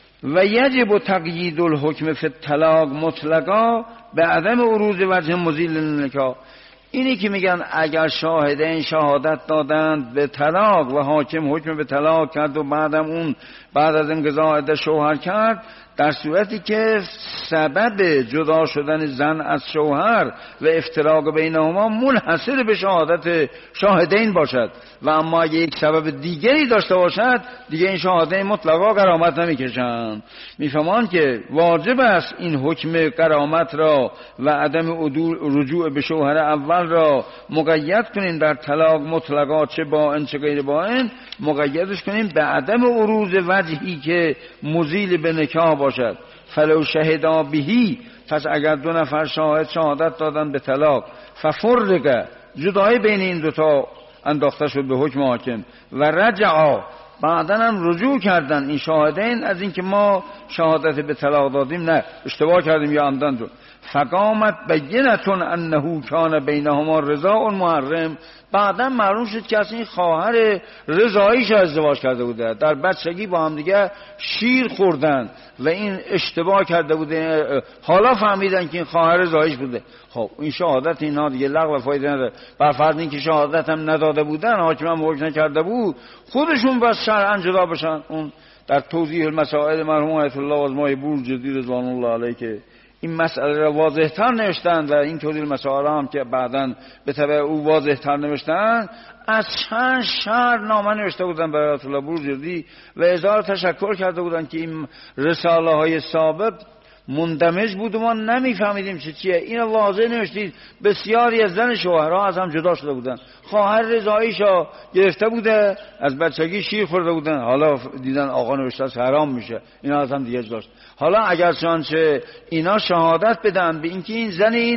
Speaker 2: و یجب تقیید الحکم فی الطلاق مطلقا به عدم عروض وجه مزیل للنکاح. اینی که میگن اگر شاهدین شهادت دادند به طلاق و حاکم حکم به طلاق کرد و بعد از انقضاء عده شوهر کرد، در صورتی که سبب جدا شدن زن از شوهر و افتراق بینهما منحصر به شهادت شاهدین باشد، و اما اگه یک سبب دیگری داشته باشد دیگه این شاهدین مطلقا غرامت نمیکشند. میفهمان که واجب است این حکم غرامت را و عدم رجوع به شوهر اول را مقید کنیم در طلاق مطلقا، چه باین چه غیر باین، مقیدش کنیم به عدم عروض وجهی که مزیل به نکاح باشد. فلو شهدا بهی، پس اگر دو نفر شهادت دادن به طلاق، ففرق، جدای بین این دوتا انداخته شد به حکم حاکم، و رجعا، بعدن هم رجوع کردن این شاهدین از اینکه ما شهادت به طلاق دادیم، نه اشتباه کردیم یا عمدن رو، فقامت بینتون انه کان بینهما رضاء محرم، بعدا معلوم شد که اصلا این خواهر رضاییش ازدواج کرده بوده، در بچگی با هم دیگه شیر خوردن و این اشتباه کرده بوده، حالا فهمیدن که این خواهر رضاییش بوده. خب این شهادت اینا دیگه لغو و فایده نداره. بر فرض اینکه شهادت هم نداده بودن، حاکم هم حکم نکرده بود، خودشون بس شرعاً جدا بشن. اون در توضیح المسائل مرحوم آیت الله آزمای بورجردی رضوان الله علیه که این مسئله را واضح تر نوشتند و این توضیح المسائل هم که بعداً به تبع او واضح تر نوشتند، از چند شهر نامه نوشته بودن برای آیت الله بورجردی و اظهار تشکر کرده بودند که این رساله های سابق مندمج بود و ما نمیفهمیدیم چیه. این واضح نوشتید بسیاری از زن شوهرها از هم جدا شده بودن، خواهر رضاییشا گرفته بوده، از بچگی شیر خورده بودن، حالا دیدن آقا نوشته است حرام میشه، اینا از هم دیگه جدا شد. حالا اگر چنانچه اینا شهادت بدن به اینکه این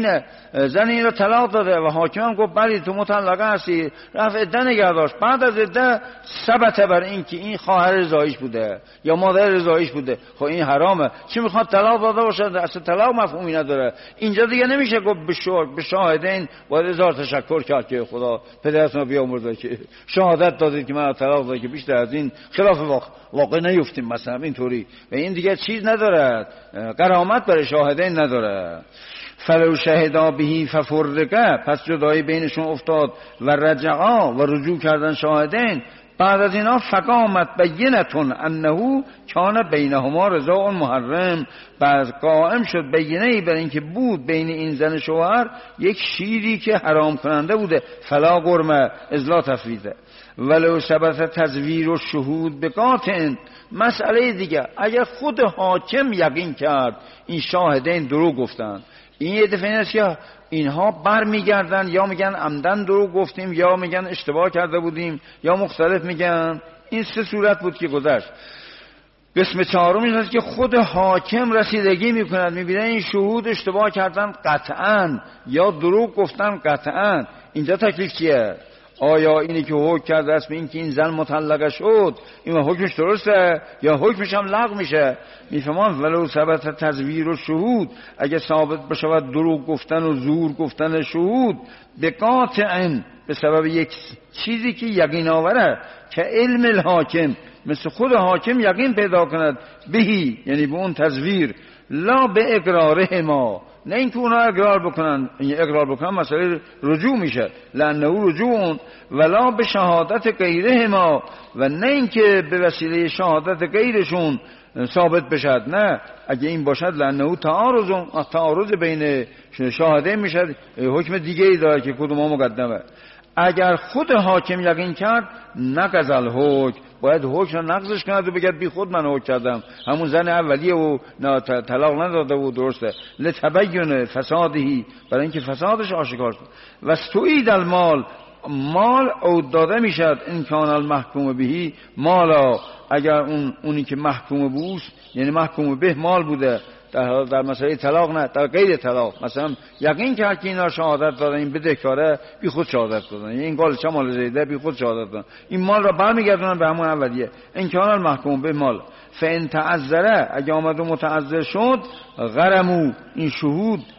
Speaker 2: زن این رو طلاق داده و حاکم هم گفت بله تو مطلقه هستی، رفع عده نگه داشت، بعد از عده ثبت بر اینکه این خواهر رضاییش بوده یا مادر رضاییش بوده، خب این حرامه. چی میخواد طلاق داده باشه؟ اصلا طلاق مفهومی نداره. اینجا دیگه نمیشه گفت به شاهدین باید هزار تشکر کرد که خدا پدرتون رو بیامرزه که شهادت دادید که من طلاق دادم، که بیشتر از این خلاف واقع نیفتیم مثلا اینطوری، و این دیگه چیز نداره، غرامت برای شاهدین نداره. فلو شهدا بهی ففرقه، پس جدایی بینشون افتاد و رجعا و رجوع کردن شاهدین، بعد از اینا فقامت بینتون انه کان بینهما رضاء محرم، بعد قائم شد بینه‌ای بر اینکه بود بین این زن شوهر یک شیری که حرام کننده بوده، فلا قرمه ازلا تفریده. ولو ثبت تزویر و شهود بقاطع، مسئله دیگه اگر خود حاکم یقین کرد این شاهدین دروغ گفتن، این یه دفعه نیست که اینها بر میگردن یا میگن عمدن دروغ گفتیم یا میگن اشتباه کرده بودیم یا مختلف میگن. این سه صورت بود که گذشت. قسم چهارم این است که خود حاکم رسیدگی میکند، میبینه این شهود اشتباه کردن قطعاً یا دروغ گفتن قطعاً. اینجا تکلیف چیه؟ آیا اینی که حکم کرده است به این که این زن مطلقه شد این حکمش درسته یا حکمش هم لغو میشه؟ میفهمان ولو ثبت تزویر و شهود، اگه ثابت بشود دروغ گفتن و زور گفتن شهود، به قاطعن، به سبب یک چیزی که یقین آوره، که علم الحاکم، مثل خود حاکم یقین پیدا کند بهی، یعنی به اون تزویر، لا به اقراره ما، نه اینکه اونا اقرار بکنن، اقرار بکنن مسئله رجوع میشه، لانه رجوع، ولا به شهادت غیره ما، و نه اینکه به وسیله شهادت غیرشون ثابت بشد، نه اگه این باشد لانه تعارض بین شاهدین میشه، حکم دیگه ای داره که کدوم مقدمه. اگر خود حاکم یقین کرد نقض الحکم، باید حکم رو نقضش کند و بگد بی خود من حکم کردم، همون زن اولیه و طلاق نداده و درسته، لتبین فسادهی، برای اینکه فسادش آشکار شد. و استوید المال، مال عود داده میشد، این کان المحکوم بهی مالا، اگر اونی که محکوم بود یعنی محکوم به مال بوده، در مسئله طلاق نه، در غیر طلاق مثلا یقین کرد که اینا شهادت دادن این بدهکاره، بی خود شهادت دادن، این قال چه مال زیده، بی خود شهادت دادن، این مال را برمیگردونن به همون اولیه، این کان المحکوم به مال. فان تعذره، اگه آمد و متعذر شد، غرمو، این شهود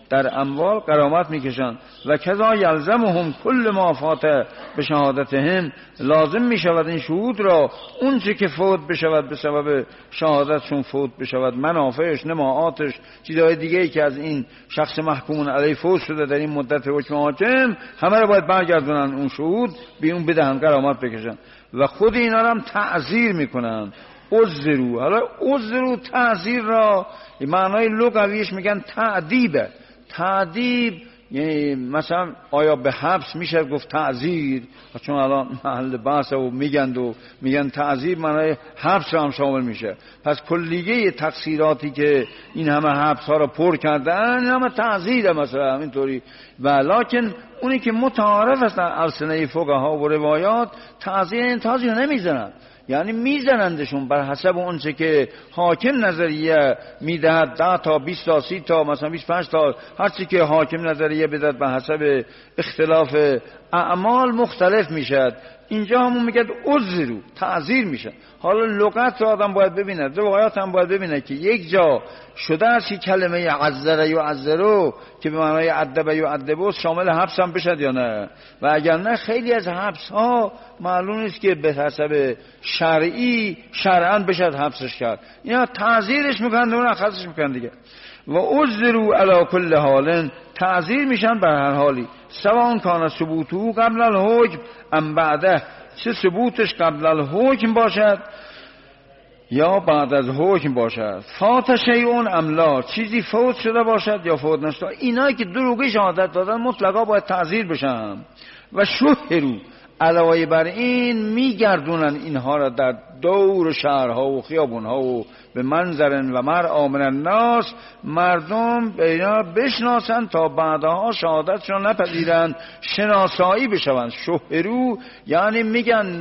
Speaker 2: در اموال غرامت میکشند. و کذا یلزمهم کل ما فات به شهادتهم، لازم میشود این شهود را اون چه که فوت بشود به سبب شهادتشون فوت بشود، منافعش، نماعاتش، چیزهای دیگه ای که از این شخص محکوم علیه فوت شده در این مدت حکم حاکم، همه رو باید برگردونن اون شهود به اون بدهن، غرامت بکشن. و خود اینا رو هم تعزیر میکنن. عذرو، حالا عذرو تعزیر را معنای لغویش میگن تعذیبه. تعذیب یعنی مثلا آیا به حبس میشه گفت تعزیر؟ چون الان محل بحث و میگن تعذیب معنای حبس هم شامل میشه. پس کلیه تقصیراتی که این همه حبس ها رو پر کردن این همه تعذیره مثلا همینطوری. ولکن اونی که متعارف است در السنه فقها و روایات، تعذیر این تعذیر نمیزنن، یعنی میزنندشون بر حسب اون چه که حاکم نظریه میدهد، 10 تا 20 تا 30 تا مثلا 25 تا، هر چی که حاکم نظریه بدهد بر حسب اختلاف اعمال مختلف میشد. اینجا همون میگه عذرو تعذیر میشه. حالا لغت رو آدم باید ببینه، روایات هم باید ببینه که یک جا شده است که کلمه عذر یعذرو که به معنای ادب یعذبو شامل حبس هم بشد یا نه. و اگر نه خیلی از حبس ها معلوم است که به حسب شرعی شرعاً بشد حبسش کرد. اینا تعذیرش میکنن، اون اخذش میکنن دیگه. و عذرو علی کل حال، تعذیر میشن بر هر حالی. سواء کان ثبوتو قبل الحکم ام بعده، چه ثبوتش قبل الحکم باشد یا بعد از حکم باشد. فات شیئون ام لا، چیزی فوت شده باشد یا فوت نشده. اینایی که دروغی شهادت دادن مطلقا باید تعذیر بشن. و شهرو، علاوه بر این میگردونن اینها را در دور شهرها و خیابونها و به منظرن و مرعا من الناس، مردم اینا بشناسن تا بعدها شهادتشون نپذیرن، شناسایی بشون. شهرو یعنی میگن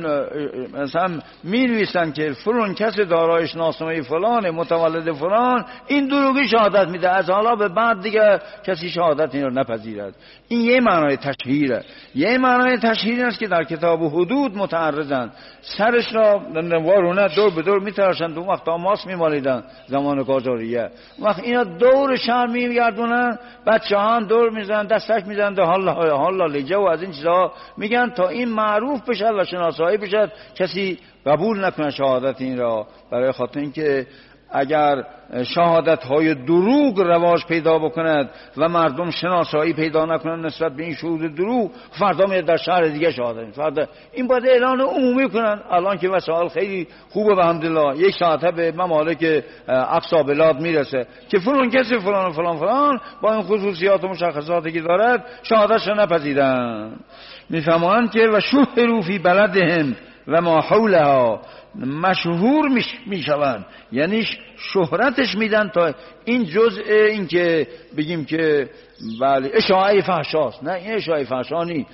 Speaker 2: مثلا مینویسن که فلان کس دارای شناسنامه فلان متولد فلان این دروغی شهادت میده، از حالا به بعد دیگه کسی شهادت این رو نپذیرد. این یه معنای تشهیره. یه معنای تشهیر است که در کتاب حدود متعرضن، سرش را وارونه دور به دور میتراشند. اون وقت ماس میمالیدن زمان قاجاریه. وقت اینا دور شهر میگردونن، بچه‌ها دور میزنن، دستک میزنن، حالا لجه و از این چیزا میگن تا این معروف بشه و شناسایی بشه، کسی قبول نکنه شهادت این را. برای خاطر اینکه اگر شهادت های دروغ رواج پیدا بکند و مردم شناسایی پیدا نکنند نسبت به این شهود دروغ، فردا میاد در شهر دیگه شهادت. فردا این باید اعلان عمومی کنن. الان که وسایل خیلی خوبه الحمدلله، یک ساعته به ممالک اقصا بلاد میرسه که فلان کسی فلان و فلان فلان با این خصوصیات و مشخصاتی که دارد شهادتش نپذیرن. میفهمند که و شهروا فی بلدهم و ما حولها، مشهور میشوند، یعنی شهرتش میدن. تا این جزء این که بگیم که بله اشاعه فحشاست، نه این اشاعه فحشا نیست.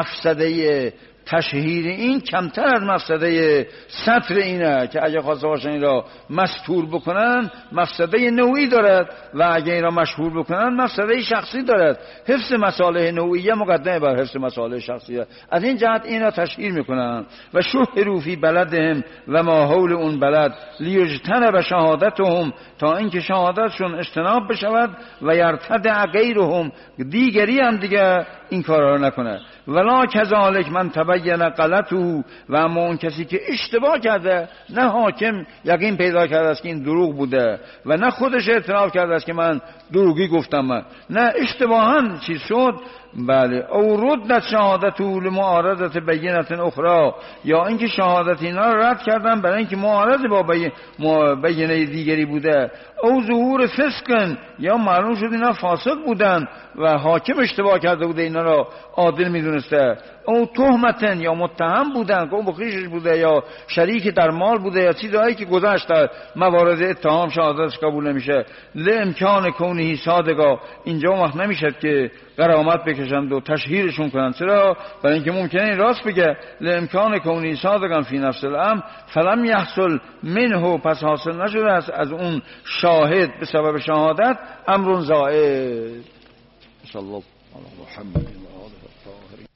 Speaker 2: مفسده تشهیر این کمتر از مفسده ستر اینه که اگه خواسته باشن این را مستور بکنن مفسده نوعی دارد و اگه این را مشهور بکنن مفسده شخصی دارد. حفظ مصالح نوعیه مقدمه بر حفظ مصالح شخصیه. از این جهت این را تشهیر میکنن. و شهروا فی بلدهم و ما حول اون بلد لیجتنب شهادتهم، تا اینکه شهادتشون اجتناب بشود و یرتدع غیرهم، دیگری هم دیگه این کارا رو نکنه. ولا کذالک من تبین غلطه، و اما اون کسی که اشتباه کرده، نه حاکم یقین پیدا کرده است که این دروغ بوده و نه خودش اعتراف کرده است که من دروغی گفتم، نه اشتباهاً چیز شد، بله او ردت شهادته لمعارضه بینه اخرى، یا اینکه شهادت اینا رو رد کردن برای اینکه معارض با بینه دیگری بوده، او ظهور فسق، یا معلوم شد اینا فاسق بودن و حاکم اشتباه کرده بوده اینا رو عادل میدونسته، او تهمتن، یا متهم بودن که اون بخیشش بوده یا شریک در مال بوده یا چیزایی که گذشت در موارد اتهام شهادتش قبول نمیشه. لامکان کونه صادقا، اینجا وقت نمیشه که غرامت بکشند و تشهیرشون کنند. چرا؟ برای اینکه ممکنه راست بگه. لامکان کونه صادقا فی نفس الامر فلم یحصل منه، پس حاصل نشده است از اون شاهد به سبب شهادت امر زائد. صلی الله علی محمد و آله الطاهرین.